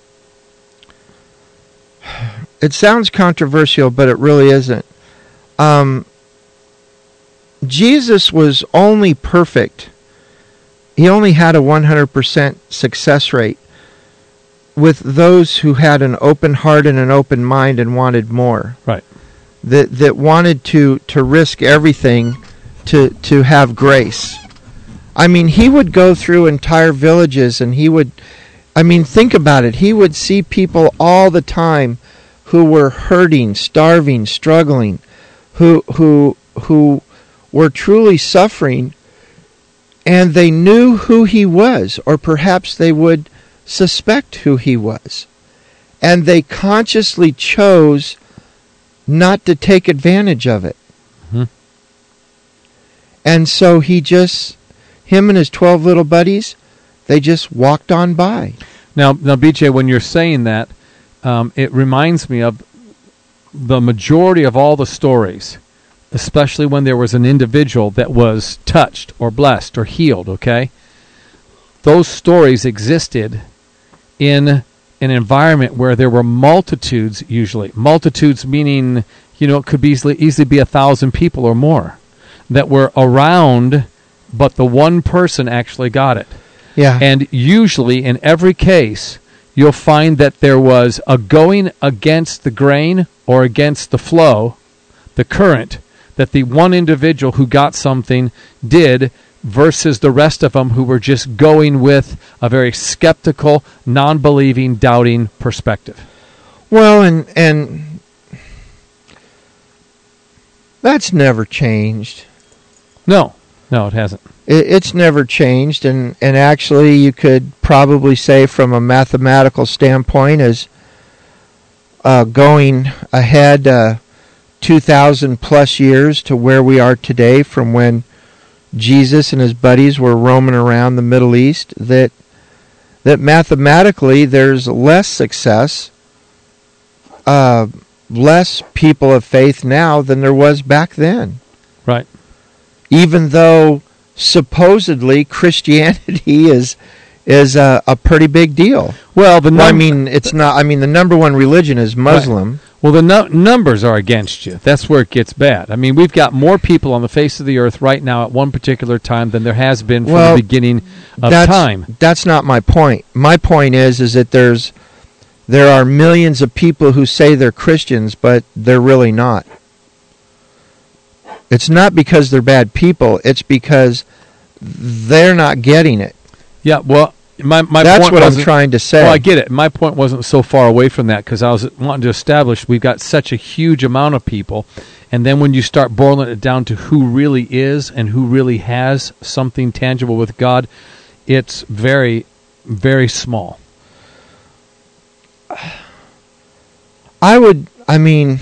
it sounds controversial, but it really isn't. Um, Jesus was only perfect he only had a one hundred percent success rate with those who had an open heart and an open mind and wanted more. Right. That that wanted to, to risk everything to to have grace. I mean, he would go through entire villages and he would, I mean, think about it. He would see people all the time who were hurting, starving, struggling, who who who were truly suffering, and they knew who he was, or perhaps they would suspect who he was. And they consciously chose not to take advantage of it. Mm-hmm. And so he just, him and his twelve little buddies, they just walked on by. Now, now, B J, when you're saying that, um, it reminds me of the majority of all the stories, especially when there was an individual that was touched or blessed or healed, okay? Those stories existed in an environment where there were multitudes, usually. Multitudes meaning, you know, it could be easily, easily be a thousand people or more that were around, but the one person actually got it. Yeah. And usually, in every case, you'll find that there was a going against the grain or against the flow, the current, that the one individual who got something did versus the rest of them who were just going with a very skeptical, non-believing, doubting perspective. Well, and and that's never changed. No, no, it hasn't. It, it's never changed, and, and actually you could probably say from a mathematical standpoint as uh, going ahead uh, two thousand plus years to where we are today from when Jesus and his buddies were roaming around the Middle East, that that mathematically there's less success, uh, less people of faith now than there was back then. Right. Even though supposedly Christianity is is a, a pretty big deal. Well, the num- well, I mean, it's not. I mean, the number one religion is Muslim. Right. Well, the nu- numbers are against you. That's where it gets bad. I mean, we've got more people on the face of the earth right now at one particular time than there has been from well, the beginning of that's, time. That's not my point. My point is, is that there's there are millions of people who say they're Christians, but they're really not. It's not because they're bad people. It's because they're not getting it. Yeah, well, my my that's point what I'm wasn't- trying to say. Well, I get it. My point wasn't so far away from that because I was wanting to establish we've got such a huge amount of people, and then when you start boiling it down to who really is and who really has something tangible with God, it's very, very small. I would, I mean,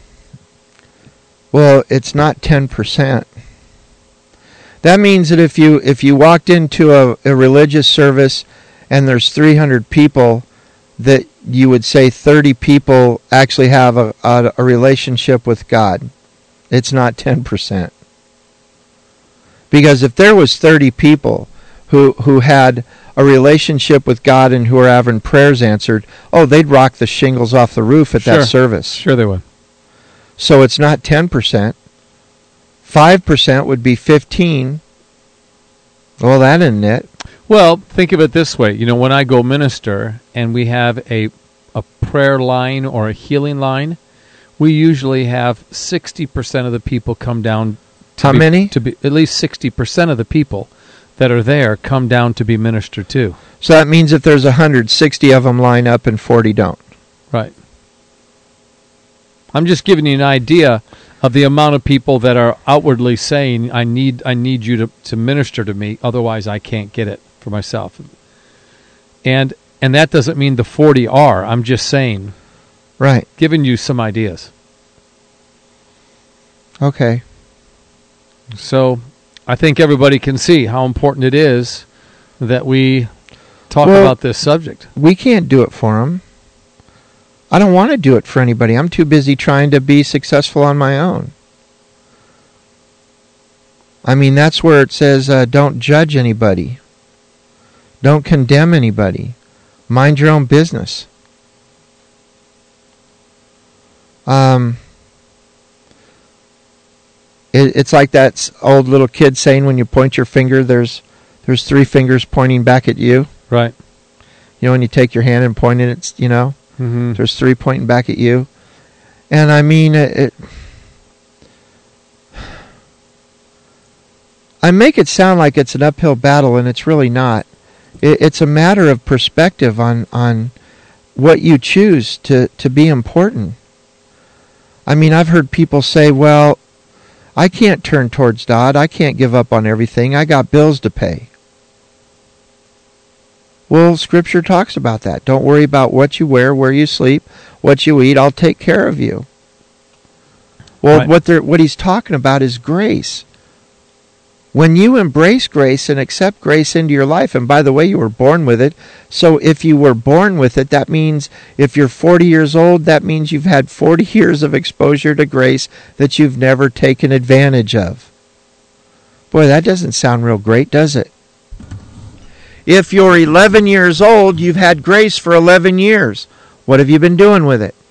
well, it's not ten percent. That means that if you if you walked into a, a religious service and there's three hundred people, that you would say thirty people actually have a, a, a relationship with God. It's not ten percent. Because if there was thirty people who who had a relationship with God and who are having prayers answered, oh, they'd rock the shingles off the roof at Sure. that service. Sure they would. So it's not ten percent. five percent would be fifteen. Well, that isn't it. Well, think of it this way. You know, when I go minister and we have a a prayer line or a healing line, we usually have sixty percent of the people come down to How be, many? To be at least sixty percent of the people that are there come down to be ministered to. So that means if there's one hundred, sixty of them line up and forty don't. Right. I'm just giving you an idea of the amount of people that are outwardly saying, I need I need you to, to minister to me, otherwise I can't get it for myself. And and that doesn't mean the forty are. I'm just saying, Right. giving you some ideas. Okay. So I think everybody can see how important it is that we talk Well, about this subject. We can't do it for them. I don't want to do it for anybody. I'm too busy trying to be successful on my own. I mean, that's where it says, uh, don't judge anybody. Don't condemn anybody. Mind your own business. Um, it, it's like that old little kid saying when you point your finger, there's There's three fingers pointing back at you. Right. You know, when you take your hand and point it, it's, you know, Mm-hmm. there's three pointing back at you. And I mean, it, it I make it sound like it's an uphill battle, and it's really not. It, it's a matter of perspective on, on what you choose to, to be important. I mean, I've heard people say, well, I can't turn towards God. I can't give up on everything. I got bills to pay. Well, Scripture talks about that. Don't worry about what you wear, where you sleep, what you eat. I'll take care of you. Well, Right. what they're, what he's talking about is grace. When you embrace grace and accept grace into your life, and by the way, you were born with it, so if you were born with it, that means if you're forty years old, that means you've had forty years of exposure to grace that you've never taken advantage of. Boy, that doesn't sound real great, does it? If you're eleven years old, you've had grace for eleven years. What have you been doing with it?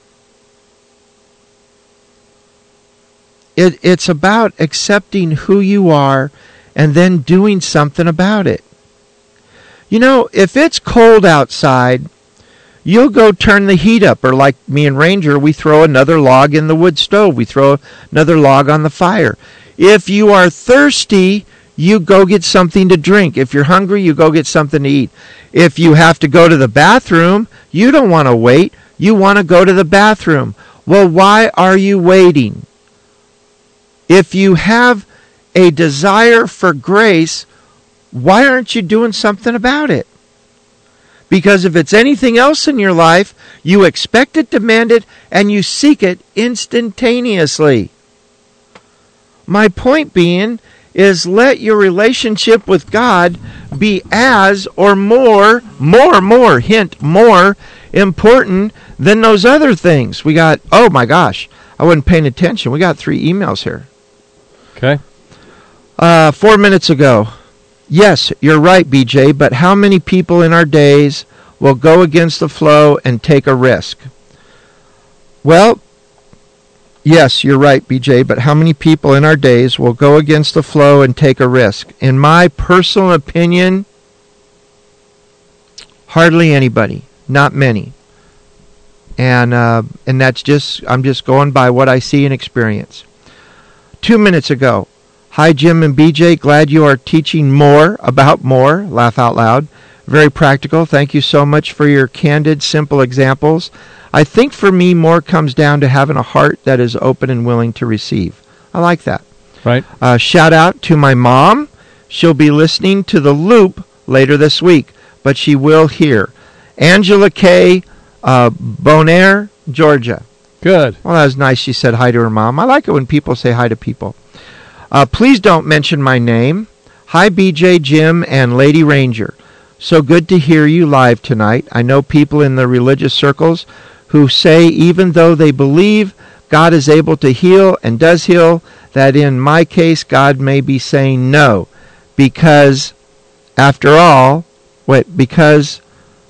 It it's about accepting who you are and then doing something about it. You know, if it's cold outside, you'll go turn the heat up, or like me and Ranger, we throw another log in the wood stove. We throw another log on the fire. If you are thirsty, you go get something to drink. If you're hungry, you go get something to eat. If you have to go to the bathroom, you don't want to wait. You want to go to the bathroom. Well, why are you waiting? If you have a desire for grace, why aren't you doing something about it? Because if it's anything else in your life, you expect it, demand it, and you seek it instantaneously. My point being is, let your relationship with God be as or more, more, more, hint, more important than those other things. We got, oh my gosh, I wasn't paying attention. We got three emails here. Okay. Uh, four minutes ago. Yes, you're right, B J, but how many people in our days will go against the flow and take a risk? Well, yes, you're right, B J, but how many people in our days will go against the flow and take a risk? In my personal opinion, hardly anybody. Not many. And uh, and that's just, I'm just going by what I see and experience. Two minutes ago. Hi, Jim and B J. Glad you are teaching more about more. Laugh out loud. Very practical. Thank you so much for your candid, simple examples. I think for me, more comes down to having a heart that is open and willing to receive. I like that. Right. Uh, shout out to my mom. She'll be listening to the loop later this week, but she will hear. Angela K. Uh, Bonaire, Georgia. Good. Well, that was nice. She said hi to her mom. I like it when people say hi to people. Uh, please don't mention my name. Hi, B J, Jim, and Lady Ranger. So good to hear you live tonight. I know people in the religious circles who say even though they believe God is able to heal and does heal, that in my case God may be saying no. Because, after all, wait, because,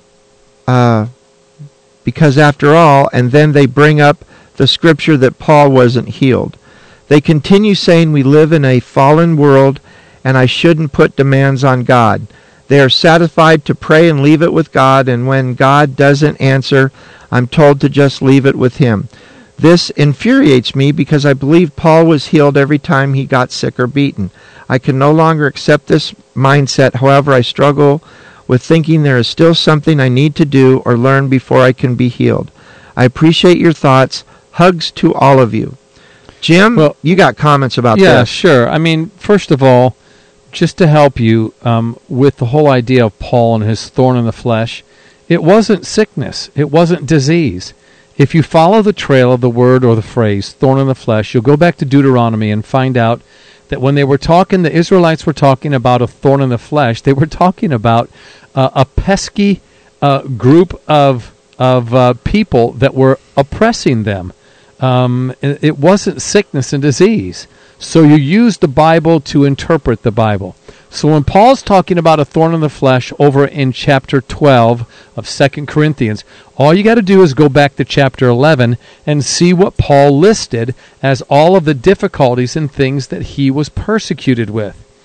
uh, because after all, and then they bring up the scripture that Paul wasn't healed. They continue saying we live in a fallen world and I shouldn't put demands on God. They are satisfied to pray and leave it with God, and when God doesn't answer, I'm told to just leave it with Him. This infuriates me because I believe Paul was healed every time he got sick or beaten. I can no longer accept this mindset. However, I struggle with thinking there is still something I need to do or learn before I can be healed. I appreciate your thoughts. Hugs to all of you. Jim, well, you got comments about yeah, this. Yeah, sure. I mean, first of all, just to help you um, with the whole idea of Paul and his thorn in the flesh, it wasn't sickness. It wasn't disease. If you follow the trail of the word or the phrase, thorn in the flesh, you'll go back to Deuteronomy and find out that when they were talking, the Israelites were talking about a thorn in the flesh, they were talking about uh, a pesky uh, group of, of uh, people that were oppressing them. Um, it wasn't sickness and disease. So you use the Bible to interpret the Bible. So when Paul's talking about a thorn in the flesh over in chapter twelve of Second Corinthians, all you got to do is go back to chapter eleven and see what Paul listed as all of the difficulties and things that he was persecuted with.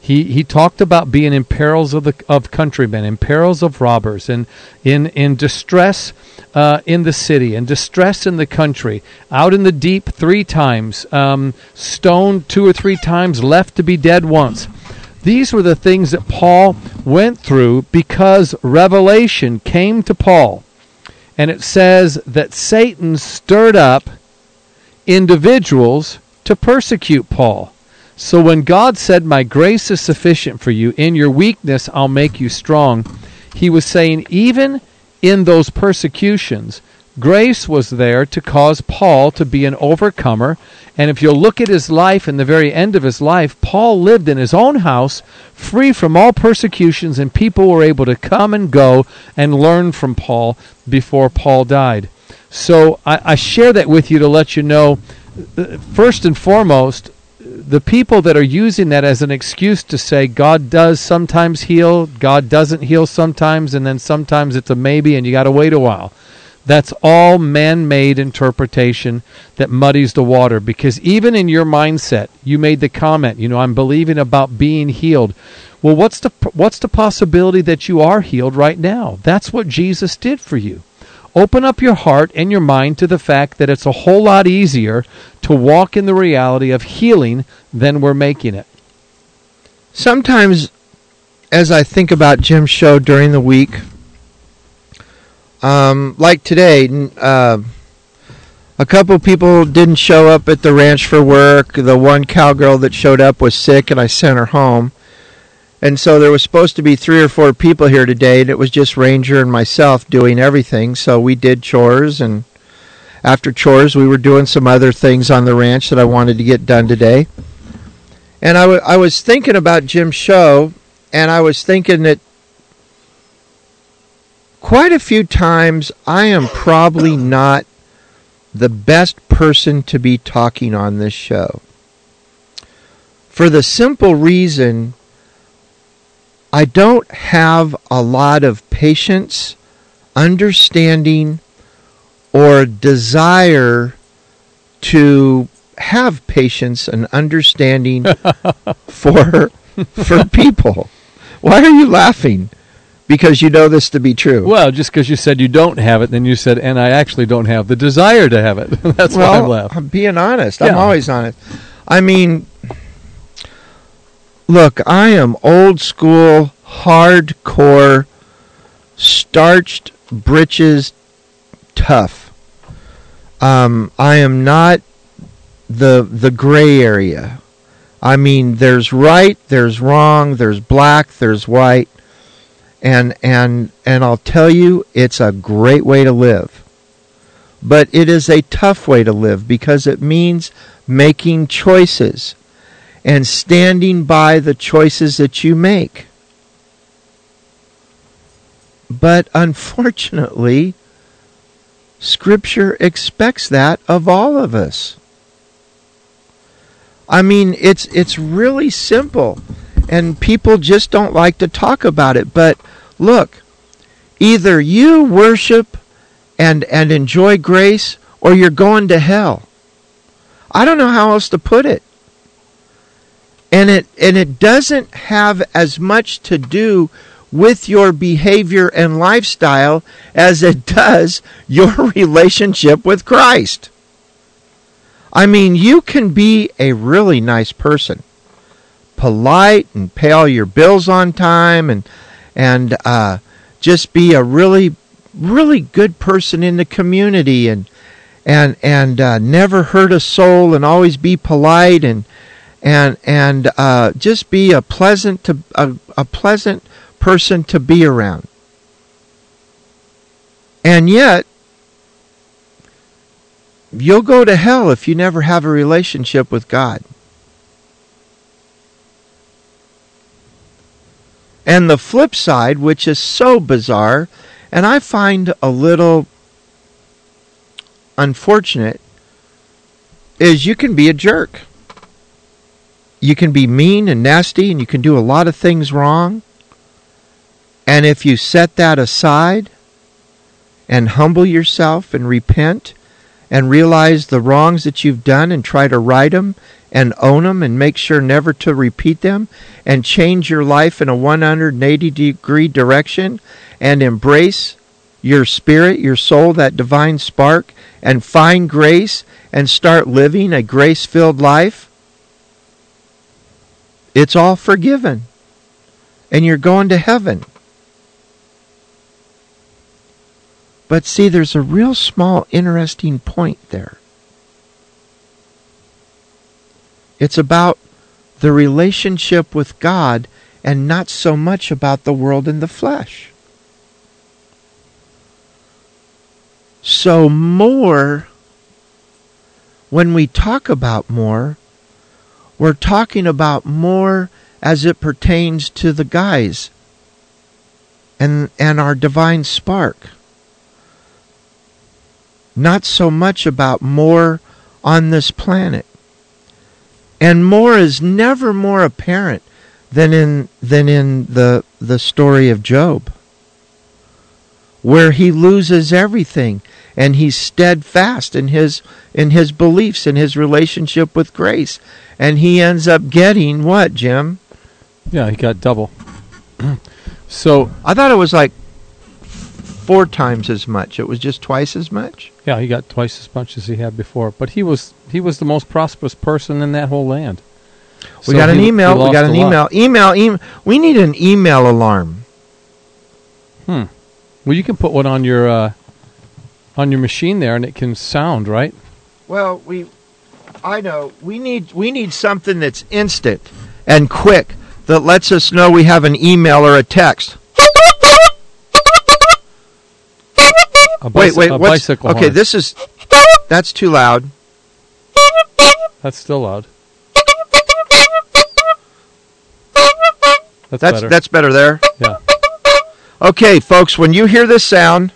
He he talked about being in perils of the of countrymen, in perils of robbers, and in in distress uh, in the city, and distress in the country, out in the deep three times, um, stoned two or three times, left to be dead once. These were the things that Paul went through because revelation came to Paul. And it says that Satan stirred up individuals to persecute Paul. So when God said, my grace is sufficient for you, in your weakness I'll make you strong, he was saying even in those persecutions, grace was there to cause Paul to be an overcomer. And if you'll look at his life, in the very end of his life, Paul lived in his own house, free from all persecutions, and people were able to come and go and learn from Paul before Paul died. So I, I share that with you to let you know, first and foremost, the people that are using that as an excuse to say God does sometimes heal, God doesn't heal sometimes, and then sometimes it's a maybe and you got to wait a while. That's all man-made interpretation that muddies the water, because even in your mindset, you made the comment, you know, I'm believing about being healed. Well, what's the what's the possibility that you are healed right now? That's what Jesus did for you. Open up your heart and your mind to the fact that it's a whole lot easier to walk in the reality of healing than we're making it. Sometimes, as I think about Jim's show during the week, um, like today, uh, a couple people didn't show up at the ranch for work. The one cowgirl that showed up was sick, and I sent her home. And so there was supposed to be three or four people here today, and it was just Ranger and myself doing everything. So we did chores, and after chores, we were doing some other things on the ranch that I wanted to get done today. And I, w- I was thinking about Jim's show, and I was thinking that quite a few times I am probably not the best person to be talking on this show. For the simple reason I don't have a lot of patience, understanding, or desire to have patience and understanding for for people. Why are you laughing? Because you know this to be true. Well, just because you said you don't have it, then you said, and I actually don't have the desire to have it. That's well, why I'm laughing. I'm being honest. Yeah. I'm always honest. I mean, look, I am old school, hardcore, starched britches tough. Um, I am not the the gray area. I mean, there's right, there's wrong, there's black, there's white. And and and I'll tell you, it's a great way to live. But it is a tough way to live because it means making choices and standing by the choices that you make. But unfortunately, Scripture expects that of all of us. I mean, it's it's really simple, and people just don't like to talk about it. But look, either you worship and and enjoy grace, or you're going to hell. I don't know how else to put it. And it and it doesn't have as much to do with your behavior and lifestyle as it does your relationship with Christ. I mean, you can be a really nice person, polite and pay all your bills on time, and and uh, just be a really, really good person in the community, and and and uh, never hurt a soul, and always be polite, and and and uh, just be a pleasant to a, a pleasant person to be around. And yet, you'll go to hell if you never have a relationship with God. And the flip side, which is so bizarre, and I find a little unfortunate, is you can be a jerk. You can be mean and nasty, and you can do a lot of things wrong. And if you set that aside and humble yourself and repent and realize the wrongs that you've done and try to right them and own them and make sure never to repeat them and change your life in a one hundred eighty degree direction and embrace your spirit, your soul, that divine spark, and find grace and start living a grace-filled life, it's all forgiven. And you're going to heaven. But see, there's a real small, interesting point there. It's about the relationship with God and not so much about the world and the flesh. So more, when we talk about more, we're talking about more as it pertains to the guys and and our divine spark. Not so much about more on this planet. And more is never more apparent than in than in the the story of Job, where he loses everything and he's steadfast in his in his beliefs, in his relationship with grace, and he ends up getting what, Jim? Yeah, he got double. So I thought it was like four times as much. It was just twice as much. yeah, he got twice as much as he had before. But he was he was the most prosperous person in that whole land. We So got an he- he email. We lost got a an lot. email. Email. Email. We need an email alarm. Hmm. Well, you can put one on your uh, on your machine there, and it can sound, right? Well, we, I know we need we need something that's instant and quick that lets us know we have an email or a text. A Wait, bicy- wait. a What's, bicycle okay, horn. this is that's too loud. That's still loud. That's, That's better. that's better there. Yeah. Okay, folks, when you hear this sound,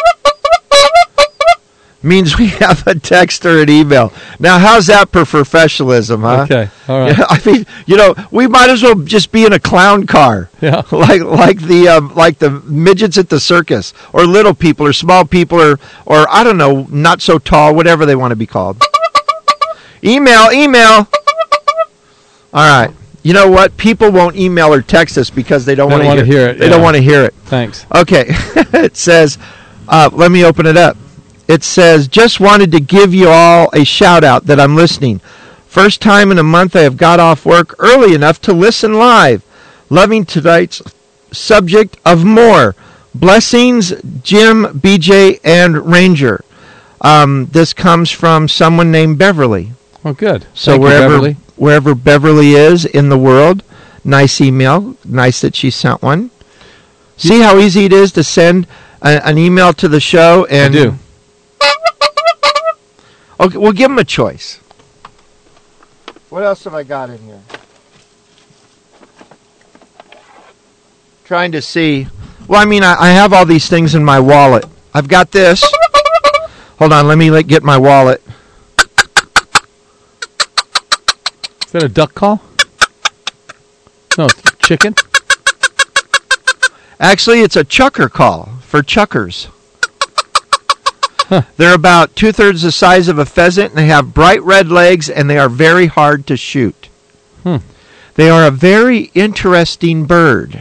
means we have a text or an email. Now, how's that for professionalism, huh? Okay. All right. Yeah, I mean, you know, we might as well just be in a clown car. Yeah. like like the um, like the midgets at the circus, or little people, or small people, or or I don't know, not so tall, whatever they want to be called. Email, email. All right. You know what? People won't email or text us because they don't They want to don't wanna hear, hear it, They yeah. don't want to hear it. Thanks. Okay. It says, uh, let me open it up. It says, just wanted to give you all a shout out that I'm listening. First time in a month I have got off work early enough to listen live. Loving tonight's subject of more. Blessings, Jim, B J, and Ranger. Um, this comes from someone named Beverly. Oh, good. So Thank you, wherever Beverly. wherever Beverly is in the world, nice email. Nice that she sent one. See how easy it is to send a, an email to the show, and I do. Okay, we'll give them a choice. What else have I got in here? Trying to see. Well, I mean, I, I have all these things in my wallet. I've got this. Hold on, let me like, get my wallet. Is that a duck call? No, it's chicken. Actually, it's a chucker call for chuckers. Huh. They're about two-thirds the size of a pheasant, and they have bright red legs, and they are very hard to shoot. Hmm. They are a very interesting bird.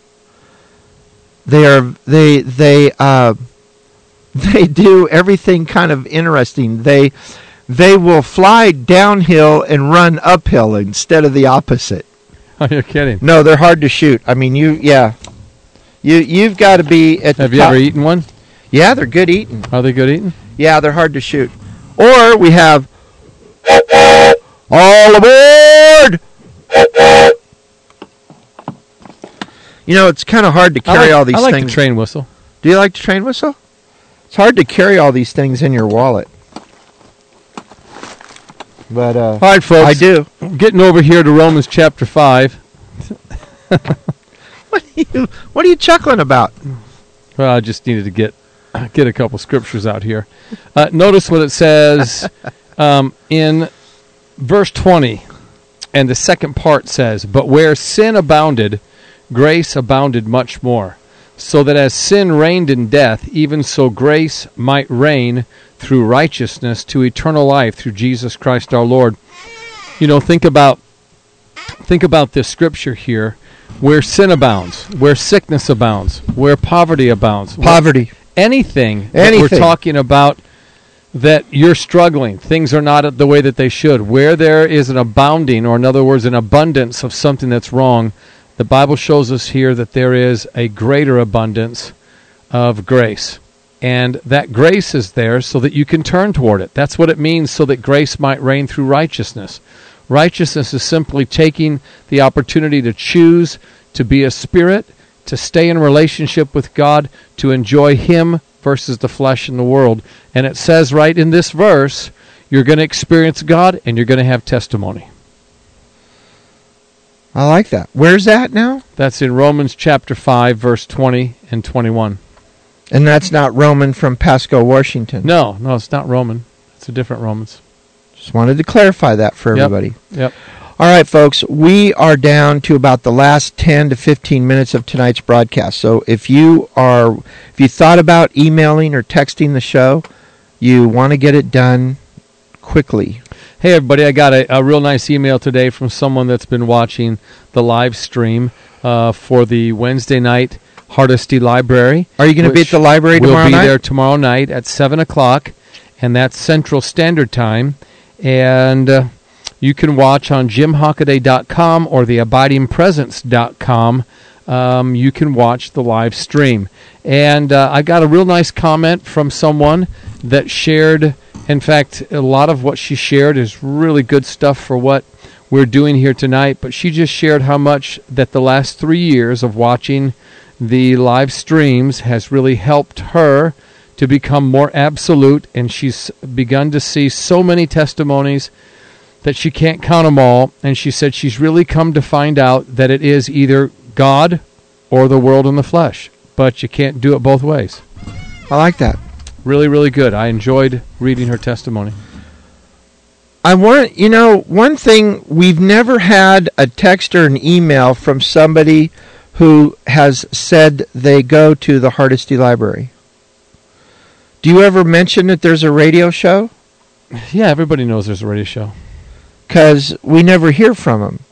They are they they uh, they do everything kind of interesting. They they will fly downhill and run uphill instead of the opposite. Oh, you're kidding. No, they're hard to shoot. I mean, you yeah, you you've got to be at the Have you top. ever eaten one? Yeah, they're good eating. Are they good eating? Yeah, they're hard to shoot. Or we have all aboard. You know, it's kind of hard to I carry like, all these I like things. the train whistle. Do you like to train whistle? It's hard to carry all these things in your wallet. But uh, All right, folks. I do. Getting over here to Romans chapter five. What are you What are you chuckling about? Well, I just needed to get get a couple scriptures out here. Uh, notice what it says um, in verse twenty, and the second part says, "But where sin abounded, grace abounded much more, so that as sin reigned in death, even so grace might reign through righteousness to eternal life through Jesus Christ our Lord." You know, think about think about this scripture here, where sin abounds, where sickness abounds, where poverty abounds. Poverty. Anything, that Anything. we're talking about that you're struggling, things are not the way that they should, where there is an abounding, or in other words, an abundance of something that's wrong, the Bible shows us here that there is a greater abundance of grace. And that grace is there so that you can turn toward it. That's what it means, so that grace might reign through righteousness. Righteousness is simply taking the opportunity to choose to be a spirit, to stay in relationship with God, to enjoy Him versus the flesh and the world. And it says right in this verse, you're going to experience God and you're going to have testimony. I like that. Where's that now? That's in Romans chapter five, verse twenty and twenty-one. And that's not Roman from Pasco, Washington. No, no, it's not Roman. It's a different Romans. Just wanted to clarify that for Yep. everybody. Yep. All right, folks, we are down to about the last ten to fifteen minutes of tonight's broadcast. So if you are, if you thought about emailing or texting the show, you want to get it done quickly. Hey, everybody, I got a, a real nice email today from someone that's been watching the live stream uh, for the Wednesday night Hardesty Library. Are you going to be at which the library tomorrow We'll be night? there tomorrow night at seven o'clock, and that's Central Standard Time. And uh, you can watch on jim hockaday dot com or the abiding presence dot com. Um, you can watch the live stream. And uh, I got a real nice comment from someone that shared, in fact, a lot of what she shared is really good stuff for what we're doing here tonight, but she just shared how much that the last three years of watching the live streams has really helped her to become more absolute, and she's begun to see so many testimonies that she can't count them all, and she said she's really come to find out that it is either God or the world in the flesh, but you can't do it both ways. I like that. Really, really good. I enjoyed reading her testimony. I want, you know, one thing, we've never had a text or an email from somebody who has said they go to the Hardesty Library. Do you ever mention that there's a radio show? Yeah, everybody knows there's a radio show. Because we never hear from them.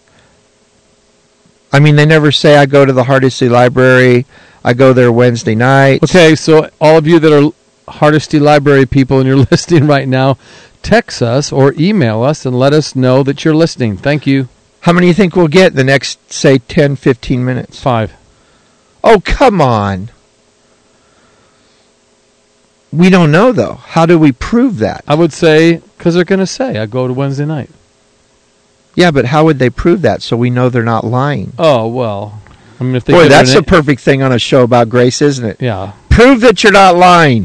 I mean, they never say, I go to the Hardesty Library, I go there Wednesday nights. Okay, so all of you that are Hardesty Library people and you're listening right now, text us or email us and let us know that you're listening. Thank you. How many do you think we'll get in the next, say, ten, fifteen minutes? Five. Oh, come on. We don't know, though. How do we prove that? I would say, because they're going to say, I go to Wednesday night. Yeah, but how would they prove that so we know they're not lying? Oh, well. I mean, if they Boy, get that's an- the perfect thing on a show about grace, isn't it? Yeah. Prove that you're not lying.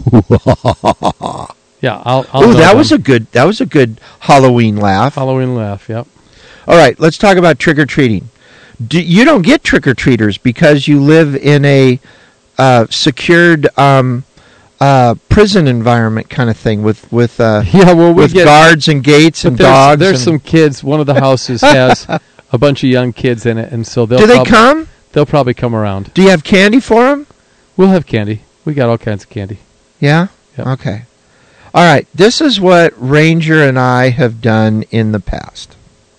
Yeah, I'll, I'll Oh, know that them. was a good that was a good Halloween laugh. Halloween laugh, yep. All right, let's talk about trick-or-treating. Do, you don't get trick-or-treaters because you live in a uh, secured um, uh, prison environment kind of thing with with uh, Yeah, well, we with get, guards and gates but and there's, dogs. There's and- some kids. One of the houses has a bunch of young kids in it, and so they'll Do they prob- come? They'll probably come around. Do you have candy for them? We'll have candy. We got all kinds of candy. Yeah? Yep. Okay. All right, this is what Ranger and I have done in the past.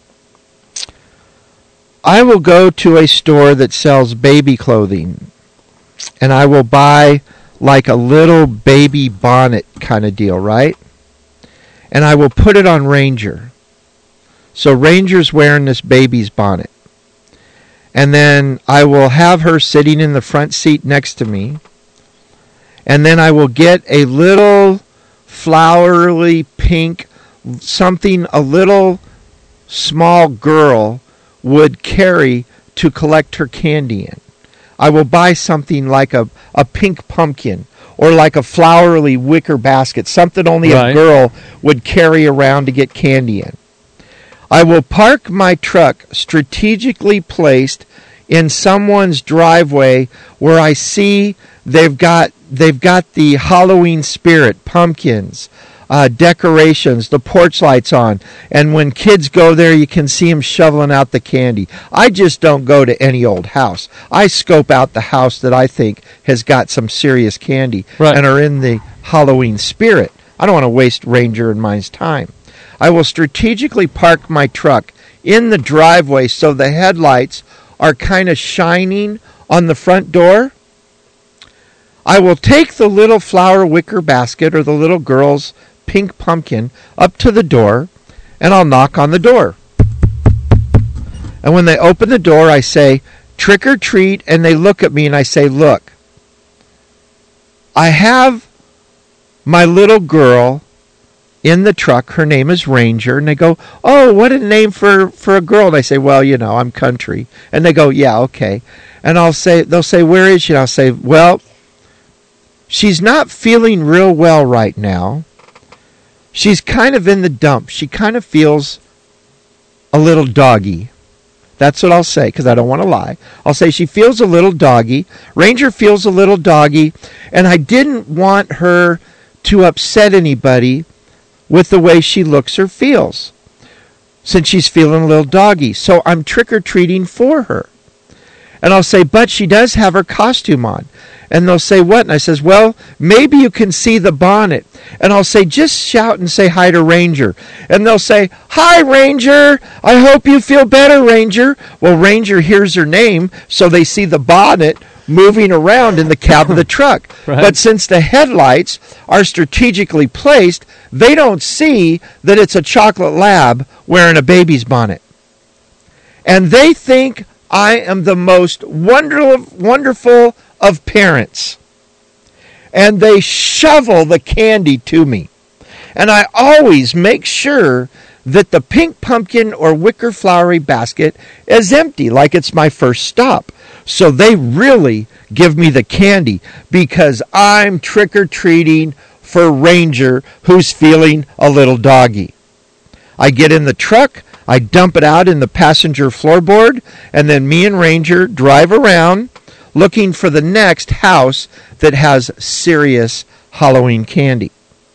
I will go to a store that sells baby clothing, and I will buy like a little baby bonnet kind of deal, right? And I will put it on Ranger. So Ranger's wearing this baby's bonnet. And then I will have her sitting in the front seat next to me. And then I will get a little flowery pink, something a little small girl would carry to collect her candy in. I will buy something like a, a pink pumpkin or like a flowery wicker basket, something only Right. a girl would carry around to get candy in. I will park my truck strategically placed in someone's driveway where I see they've got they've got the Halloween spirit, pumpkins, uh, decorations, the porch lights on, and when kids go there, you can see them shoveling out the candy. I just don't go to any old house. I scope out the house that I think has got some serious candy Right. and are in the Halloween spirit. I don't want to waste Ranger and mine's time. I will strategically park my truck in the driveway so the headlights are kind of shining on the front door. I will take the little flower wicker basket or the little girl's pink pumpkin up to the door, and I'll knock on the door. And when they open the door, I say, trick or treat, and they look at me and I say, look, I have my little girl in the truck. Her name is Ranger. And they go, oh, what a name for, for a girl. And I say, well, you know, I'm country. And they go, yeah, okay. And I'll say, they'll say, where is she? And I'll say, well, she's not feeling real well right now. She's kind of in the dump. She kind of feels a little doggy. That's what I'll say, because I don't want to lie. I'll say she feels a little doggy. Ranger feels a little doggy, and I didn't want her to upset anybody with the way she looks or feels, since she's feeling a little doggy. So I'm trick-or-treating for her. And I'll say, but she does have her costume on. And they'll say, what? And I says, well, maybe you can see the bonnet. And I'll say, just shout and say hi to Ranger. And they'll say, hi, Ranger. I hope you feel better, Ranger. Well, Ranger hears her name, so they see the bonnet moving around in the cab of the truck. Right. But since the headlights are strategically placed, they don't see that it's a chocolate lab wearing a baby's bonnet. And they think I am the most wonderful, wonderful of parents. And they shovel the candy to me. And I always make sure that the pink pumpkin or wicker flowery basket is empty, like it's my first stop. So they really give me the candy because I'm trick-or-treating for Ranger, who's feeling a little doggy. I get in the truck, I dump it out in the passenger floorboard, and then me and Ranger drive around looking for the next house that has serious Halloween candy.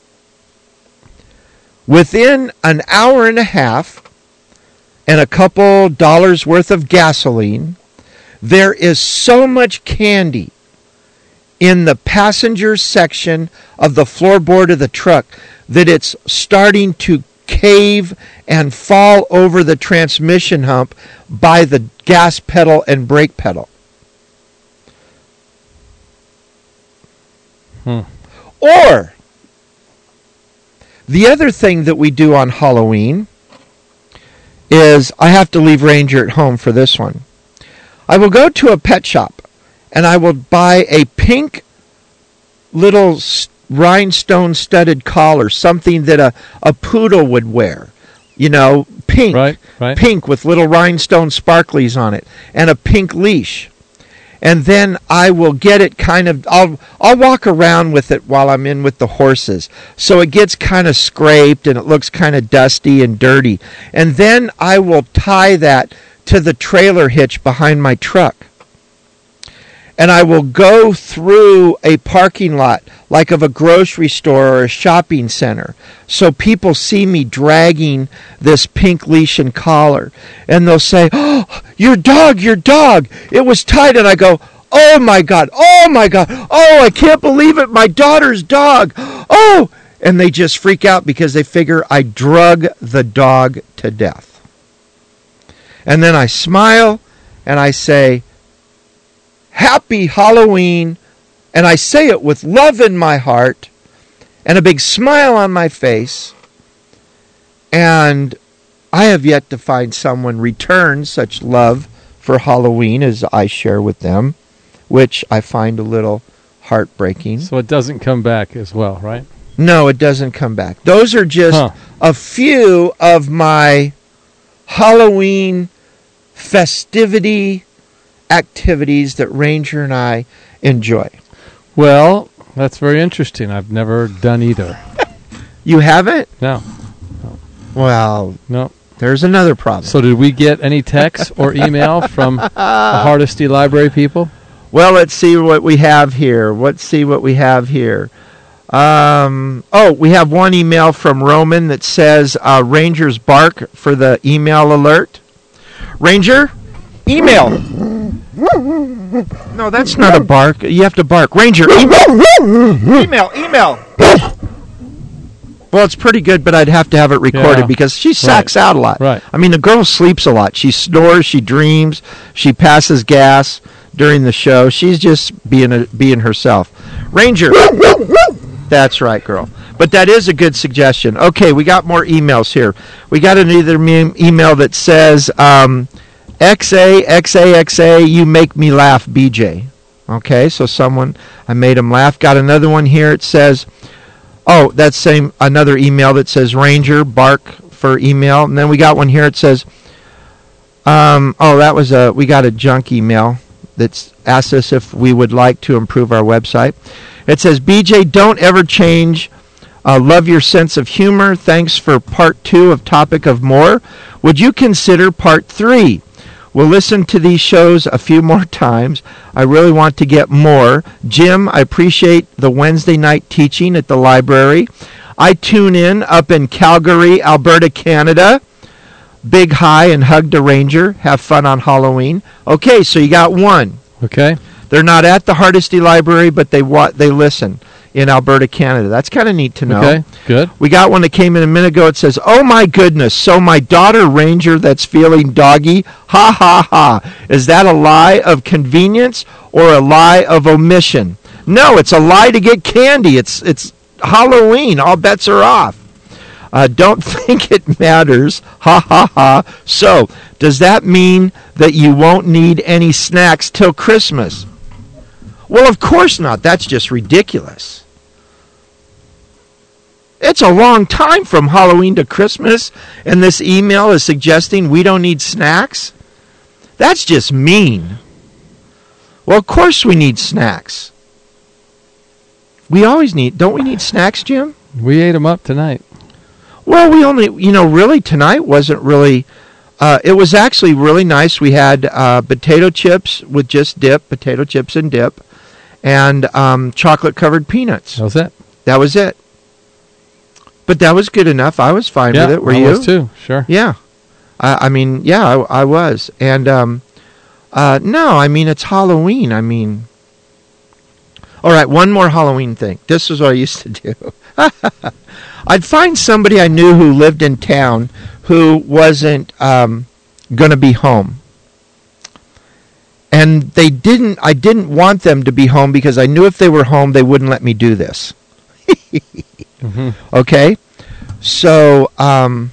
Within an hour and a half and a couple dollars worth of gasoline, there is so much candy in the passenger section of the floorboard of the truck that it's starting to cave and fall over the transmission hump by the gas pedal and brake pedal. Hmm. Or the other thing that we do on Halloween is, I have to leave Ranger at home for this one. I will go to a pet shop and I will buy a pink little rhinestone studded collar, something that a, a poodle would wear. You know, pink, right, right. pink with little rhinestone sparklies on it, and a pink leash. And then I will get it kind of, I'll I'll walk around with it while I'm in with the horses. So it gets kind of scraped and it looks kind of dusty and dirty. And then I will tie that to the trailer hitch behind my truck. And I will go through a parking lot like of a grocery store or a shopping center. So people see me dragging this pink leash and collar. And they'll say, oh, your dog, your dog. It was tied. And I go, oh my God, oh my God. Oh, I can't believe it. My daughter's dog. Oh. And they just freak out because they figure I drug the dog to death. And then I smile and I say, Happy Halloween, and I say it with love in my heart and a big smile on my face, and I have yet to find someone return such love for Halloween as I share with them, which I find a little heartbreaking. So it doesn't come back as well, right? No, it doesn't come back. Those are just huh. a few of my Halloween festivity activities that Ranger and I enjoy. Well, that's very interesting. I've never done either. You haven't? No. no. Well, no. There's another problem. So did we get any text or email from the Hardesty Library people? Well, let's see what we have here. Let's see what we have here. Um, oh, we have one email from Roman that says, uh, Ranger's bark for the email alert. Ranger, email. No, that's not a bark. You have to bark. Ranger, email. email, email. Well, it's pretty good, but I'd have to have it recorded Yeah. because she sacks Right. out a lot. Right. I mean, the girl sleeps a lot. She snores, she dreams, she passes gas during the show. She's just being a, being herself. Ranger. That's right, girl. But that is a good suggestion. Okay, we got more emails here. We got another me- email that says, um, X A, X A, X A, you make me laugh, B J. Okay, so someone, I made him laugh. Got another one here. It says, oh, that's same, another email that says Ranger, bark for email. And then we got one here. It says, um, oh, that was a, we got a junk email that's asked us if we would like to improve our website. It says, B J, don't ever change. Uh, love your sense of humor. Thanks for part two of Topic of More. Would you consider part three? We'll listen to these shows a few more times. I really want to get more. Jim, I appreciate the Wednesday night teaching at the library. I tune in up in Calgary, Alberta, Canada. Big hi and hug the Ranger. Have fun on Halloween. Okay, so you got one. Okay. They're not at the Hardesty Library, but they wa- they listen in Alberta, Canada. That's kind of neat to know. Okay. Good. We got one that came in a minute ago. It says, oh my goodness, so my daughter Ranger that's feeling doggy, ha ha ha. Is that a lie of convenience or a lie of omission? No, it's a lie to get candy. It's it's Halloween. All bets are off. Uh, don't think it matters, ha ha ha. So, does that mean that you won't need any snacks till Christmas? Well, of course not. That's just ridiculous. It's a long time from Halloween to Christmas, and this email is suggesting we don't need snacks? That's just mean. Well, of course we need snacks. We always need, don't we need snacks, Jim? We ate them up tonight. Well, we only, you know, really tonight wasn't really, uh, it was actually really nice. We had uh, potato chips with just dip, potato chips and dip, and um, chocolate-covered peanuts. That was it. That was it. But that was good enough. I was fine Yeah, with it. Were I you? was too. Sure. Yeah. I, I mean, yeah, I, I was. And, um, uh, no, I mean, it's Halloween. I mean, all right, one more Halloween thing. This is what I used to do. I'd find somebody I knew who lived in town who wasn't um, going to be home. And they didn't, I didn't want them to be home because I knew if they were home, they wouldn't let me do this. Mm-hmm. Okay? So, um,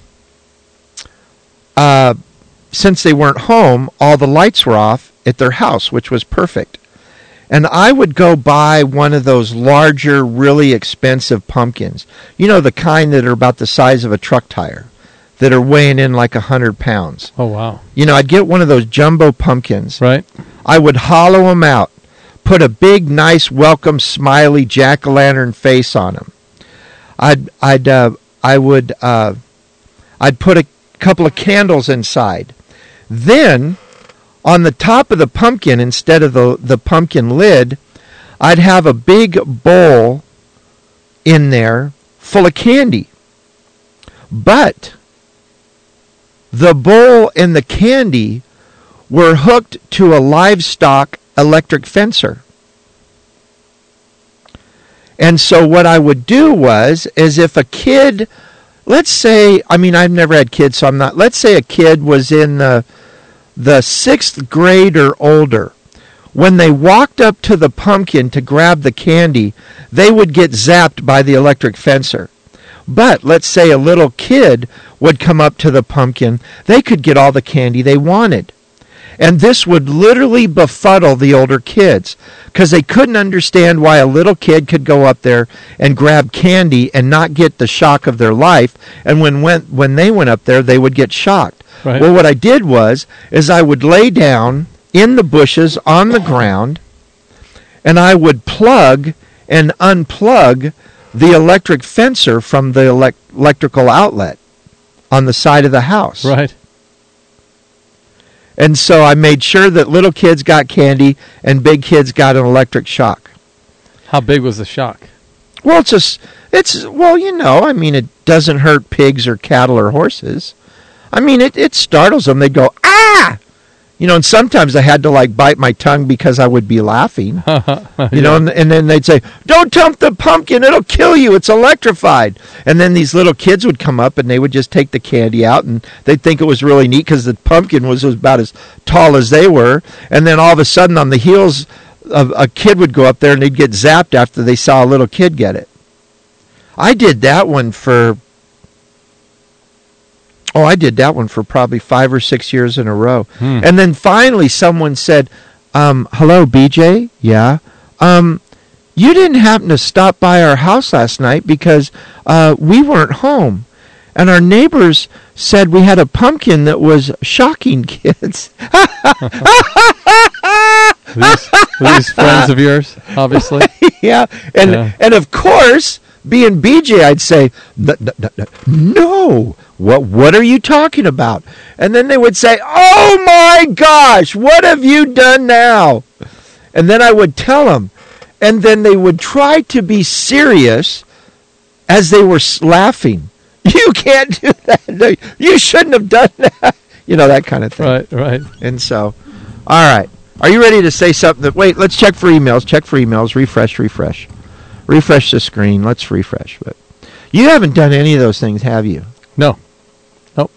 uh, since they weren't home, all the lights were off at their house, which was perfect. And I would go buy one of those larger, really expensive pumpkins. You know, the kind that are about the size of a truck tire, that are weighing in like a hundred pounds. Oh, wow. You know, I'd get one of those jumbo pumpkins. Right. I would hollow them out, put a big, nice, welcome, smiley jack-o'-lantern face on them. I'd, I'd, uh, I would, uh, I'd put a couple of candles inside. Then, on the top of the pumpkin, instead of the, the pumpkin lid, I'd have a big bowl in there full of candy. But the bowl and the candy were hooked to a livestock electric fencer. And so what I would do was, is if a kid, let's say, I mean, I've never had kids, so I'm not, let's say a kid was in the, the sixth grade or older. When they walked up to the pumpkin to grab the candy, they would get zapped by the electric fencer. But let's say a little kid would come up to the pumpkin, they could get all the candy they wanted. And this would literally befuddle the older kids because they couldn't understand why a little kid could go up there and grab candy and not get the shock of their life. And when went, when they went up there, they would get shocked. Right. Well, what I did was, is I would lay down in the bushes on the ground, and I would plug and unplug the electric fencer from the elect- electrical outlet on the side of the house. Right. And so I made sure that little kids got candy and big kids got an electric shock. How big was the shock? Well, it's just, it's, well, you know, I mean, it doesn't hurt pigs or cattle or horses. I mean, it, it startles them. They go, ah! You know, and sometimes I had to like bite my tongue because I would be laughing. You Yeah. know, and, and then they'd say, "Don't dump the pumpkin; it'll kill you. It's electrified." And then these little kids would come up and they would just take the candy out, and they'd think it was really neat because the pumpkin was about as tall as they were. And then all of a sudden, on the heels of a kid would go up there and they'd get zapped after they saw a little kid get it. I did that one for. Oh, I did that one for probably five or six years in a row. Hmm. And then finally someone said, um, hello, B J? Yeah. Um, you didn't happen to stop by our house last night because uh, we weren't home. And our neighbors said we had a pumpkin that was shocking kids. These, these friends of yours, obviously. Yeah. And, Yeah. and of course, being B J, I'd say, "N- n- n- n- no. What what are you talking about?" And then they would say, "Oh my gosh, what have you done now?" And then I would tell them. And then they would try to be serious as they were s- laughing. You can't do that. No, you shouldn't have done that. You know, that kind of thing. Right, right. And so, all right. Are you ready to say something? That, wait, let's check for emails. Check for emails. Refresh, refresh. Refresh the screen. Let's refresh. But you haven't done any of those things, have you? No. Nope.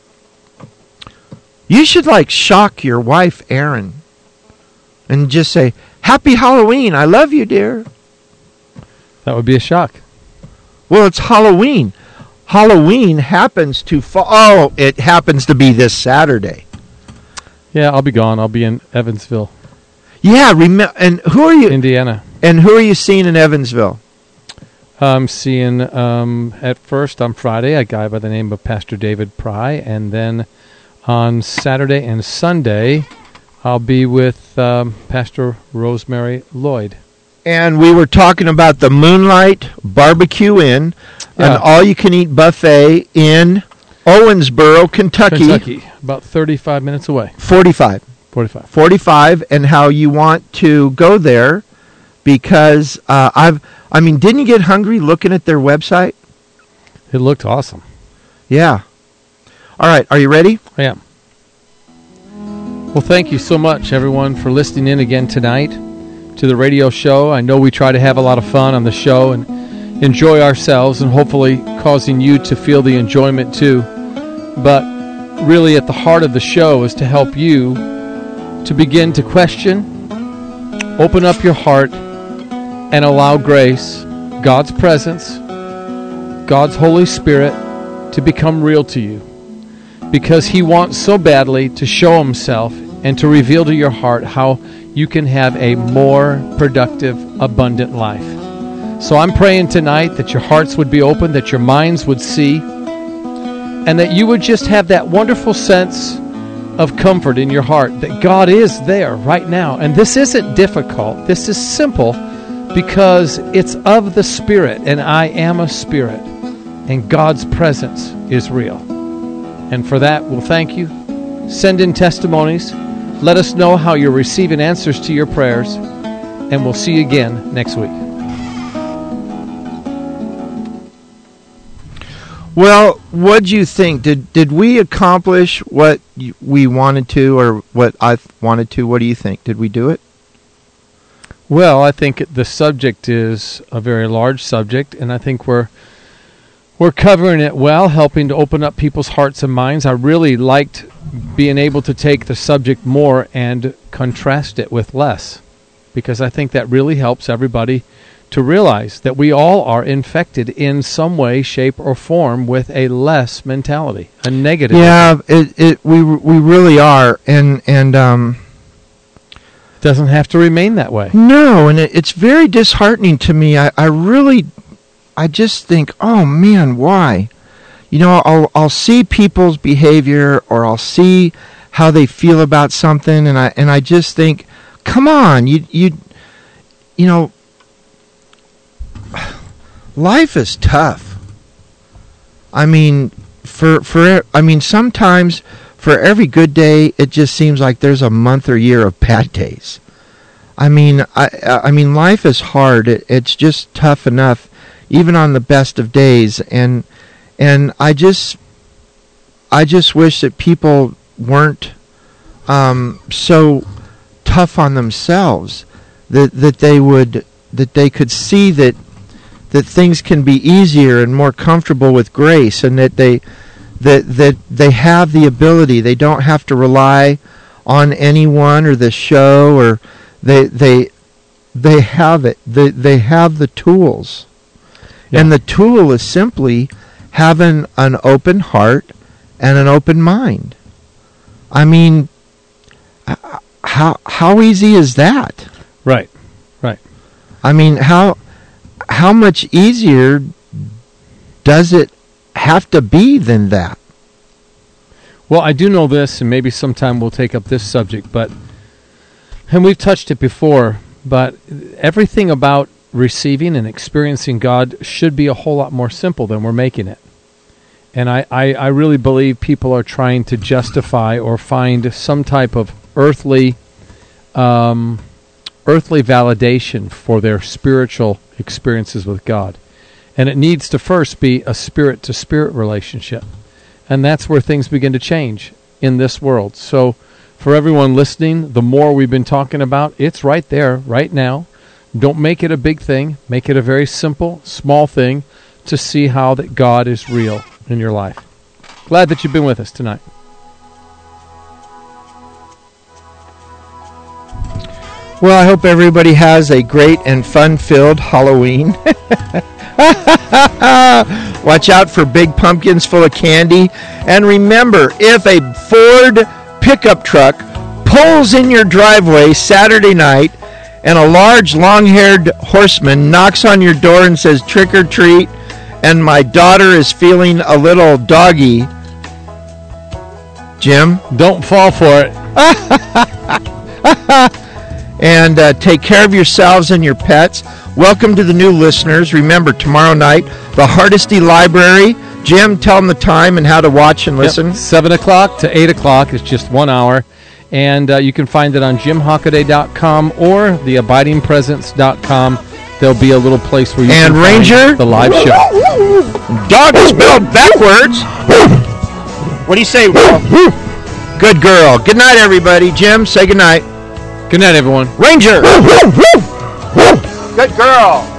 You should like shock your wife, Erin, and just say, "Happy Halloween. I love you, dear." That would be a shock. Well, it's Halloween. Halloween happens to fall. Oh, it happens to be this Saturday. Yeah, I'll be gone. I'll be in Evansville, Yeah, remember. And who are you? Indiana. And who are you seeing in Evansville? I'm seeing, um, at first on Friday, a guy by the name of Pastor David Pry, and then on Saturday and Sunday, I'll be with um, Pastor Rosemary Lloyd. And we were talking about the Moonlight Barbecue Inn, Yeah. an all-you-can-eat buffet in Owensboro, Kentucky. Kentucky, about thirty-five minutes away. forty-five. forty-five. forty-five, and how you want to go there because uh, I've, I mean, didn't you get hungry looking at their website? It looked awesome. Yeah. All right, are you ready? I am. Well, thank you so much, everyone, for listening in again tonight to the radio show. I know we try to have a lot of fun on the show and enjoy ourselves and hopefully causing you to feel the enjoyment too. But really at the heart of the show is to help you to begin to question, open up your heart, and allow grace, God's presence, God's Holy Spirit to become real to you. Because He wants so badly to show Himself and to reveal to your heart how you can have a more productive, abundant life. So I'm praying tonight that your hearts would be open, that your minds would see, and that you would just have that wonderful sense of comfort in your heart that God is there right now. And this isn't difficult. This is simple because it's of the Spirit, and I am a spirit, and God's presence is real. And for that, we'll thank you. Send in testimonies. Let us know how you're receiving answers to your prayers, and we'll see you again next week. Well, what'd you think? Did did we accomplish what y- we wanted to, or what I th- wanted to? What do you think? Did we do it? Well, I think the subject is a very large subject, and I think we're we're covering it well, helping to open up people's hearts and minds. I really liked being able to take the subject more and contrast it with less, because I think that really helps everybody to realize that we all are infected in some way, shape, or form with a less mentality, a negative. Yeah, it it we we really are, and and um. Doesn't have to remain that way. No, and it, it's very disheartening to me. I, I really, I just think, oh man, why? You know, I'll I'll see people's behavior, or I'll see how they feel about something, and I and I just think, come on, you you, you know, life is tough. I mean, for for I mean, sometimes for every good day, it just seems like there's a month or year of bad days. I mean, I I mean, life is hard. It, it's just tough enough, even on the best of days. And and I just I just wish that people weren't um, so tough on themselves that that they would that they could see that that things can be easier and more comfortable with grace, and that they that that they have the ability. They don't have to rely on anyone or the show, or they they they have it. They they have the tools. Yeah. And the tool is simply having an open heart and an open mind. I mean, how how easy is that? Right. Right. I mean, how how much easier does it have to be than that? Well, I do know this, and maybe sometime we'll take up this subject, but and we've touched it before, but everything about receiving and experiencing God should be a whole lot more simple than we're making it. And I, I, I really believe people are trying to justify or find some type of earthly um, earthly validation for their spiritual experiences with God. And it needs to first be a spirit-to-spirit relationship. And that's where things begin to change in this world. So for everyone listening, the more we've been talking about, it's right there, right now. Don't make it a big thing. Make it a very simple, small thing to see how that God is real in your life. Glad that you've been with us tonight. Well, I hope everybody has a great and fun-filled Halloween. Watch out for big pumpkins full of candy. And remember, if a Ford pickup truck pulls in your driveway Saturday night and a large long-haired horseman knocks on your door and says, "Trick or treat," and my daughter is feeling a little doggy, Jim, don't fall for it. And uh, take care of yourselves and your pets. Welcome to the new listeners. Remember, tomorrow night, the Hardesty Library. Jim, tell them the time and how to watch and listen. Yep. seven o'clock to eight o'clock. It's just one hour. And uh, you can find it on jim hockaday dot com or the abiding presence dot com. There'll be a little place where you and can Ranger, find the live show. Dog spelled backwards. What do you say, Will? Good girl. Good night, everybody. Jim, say good night. Good night, everyone. Ranger. Good girl.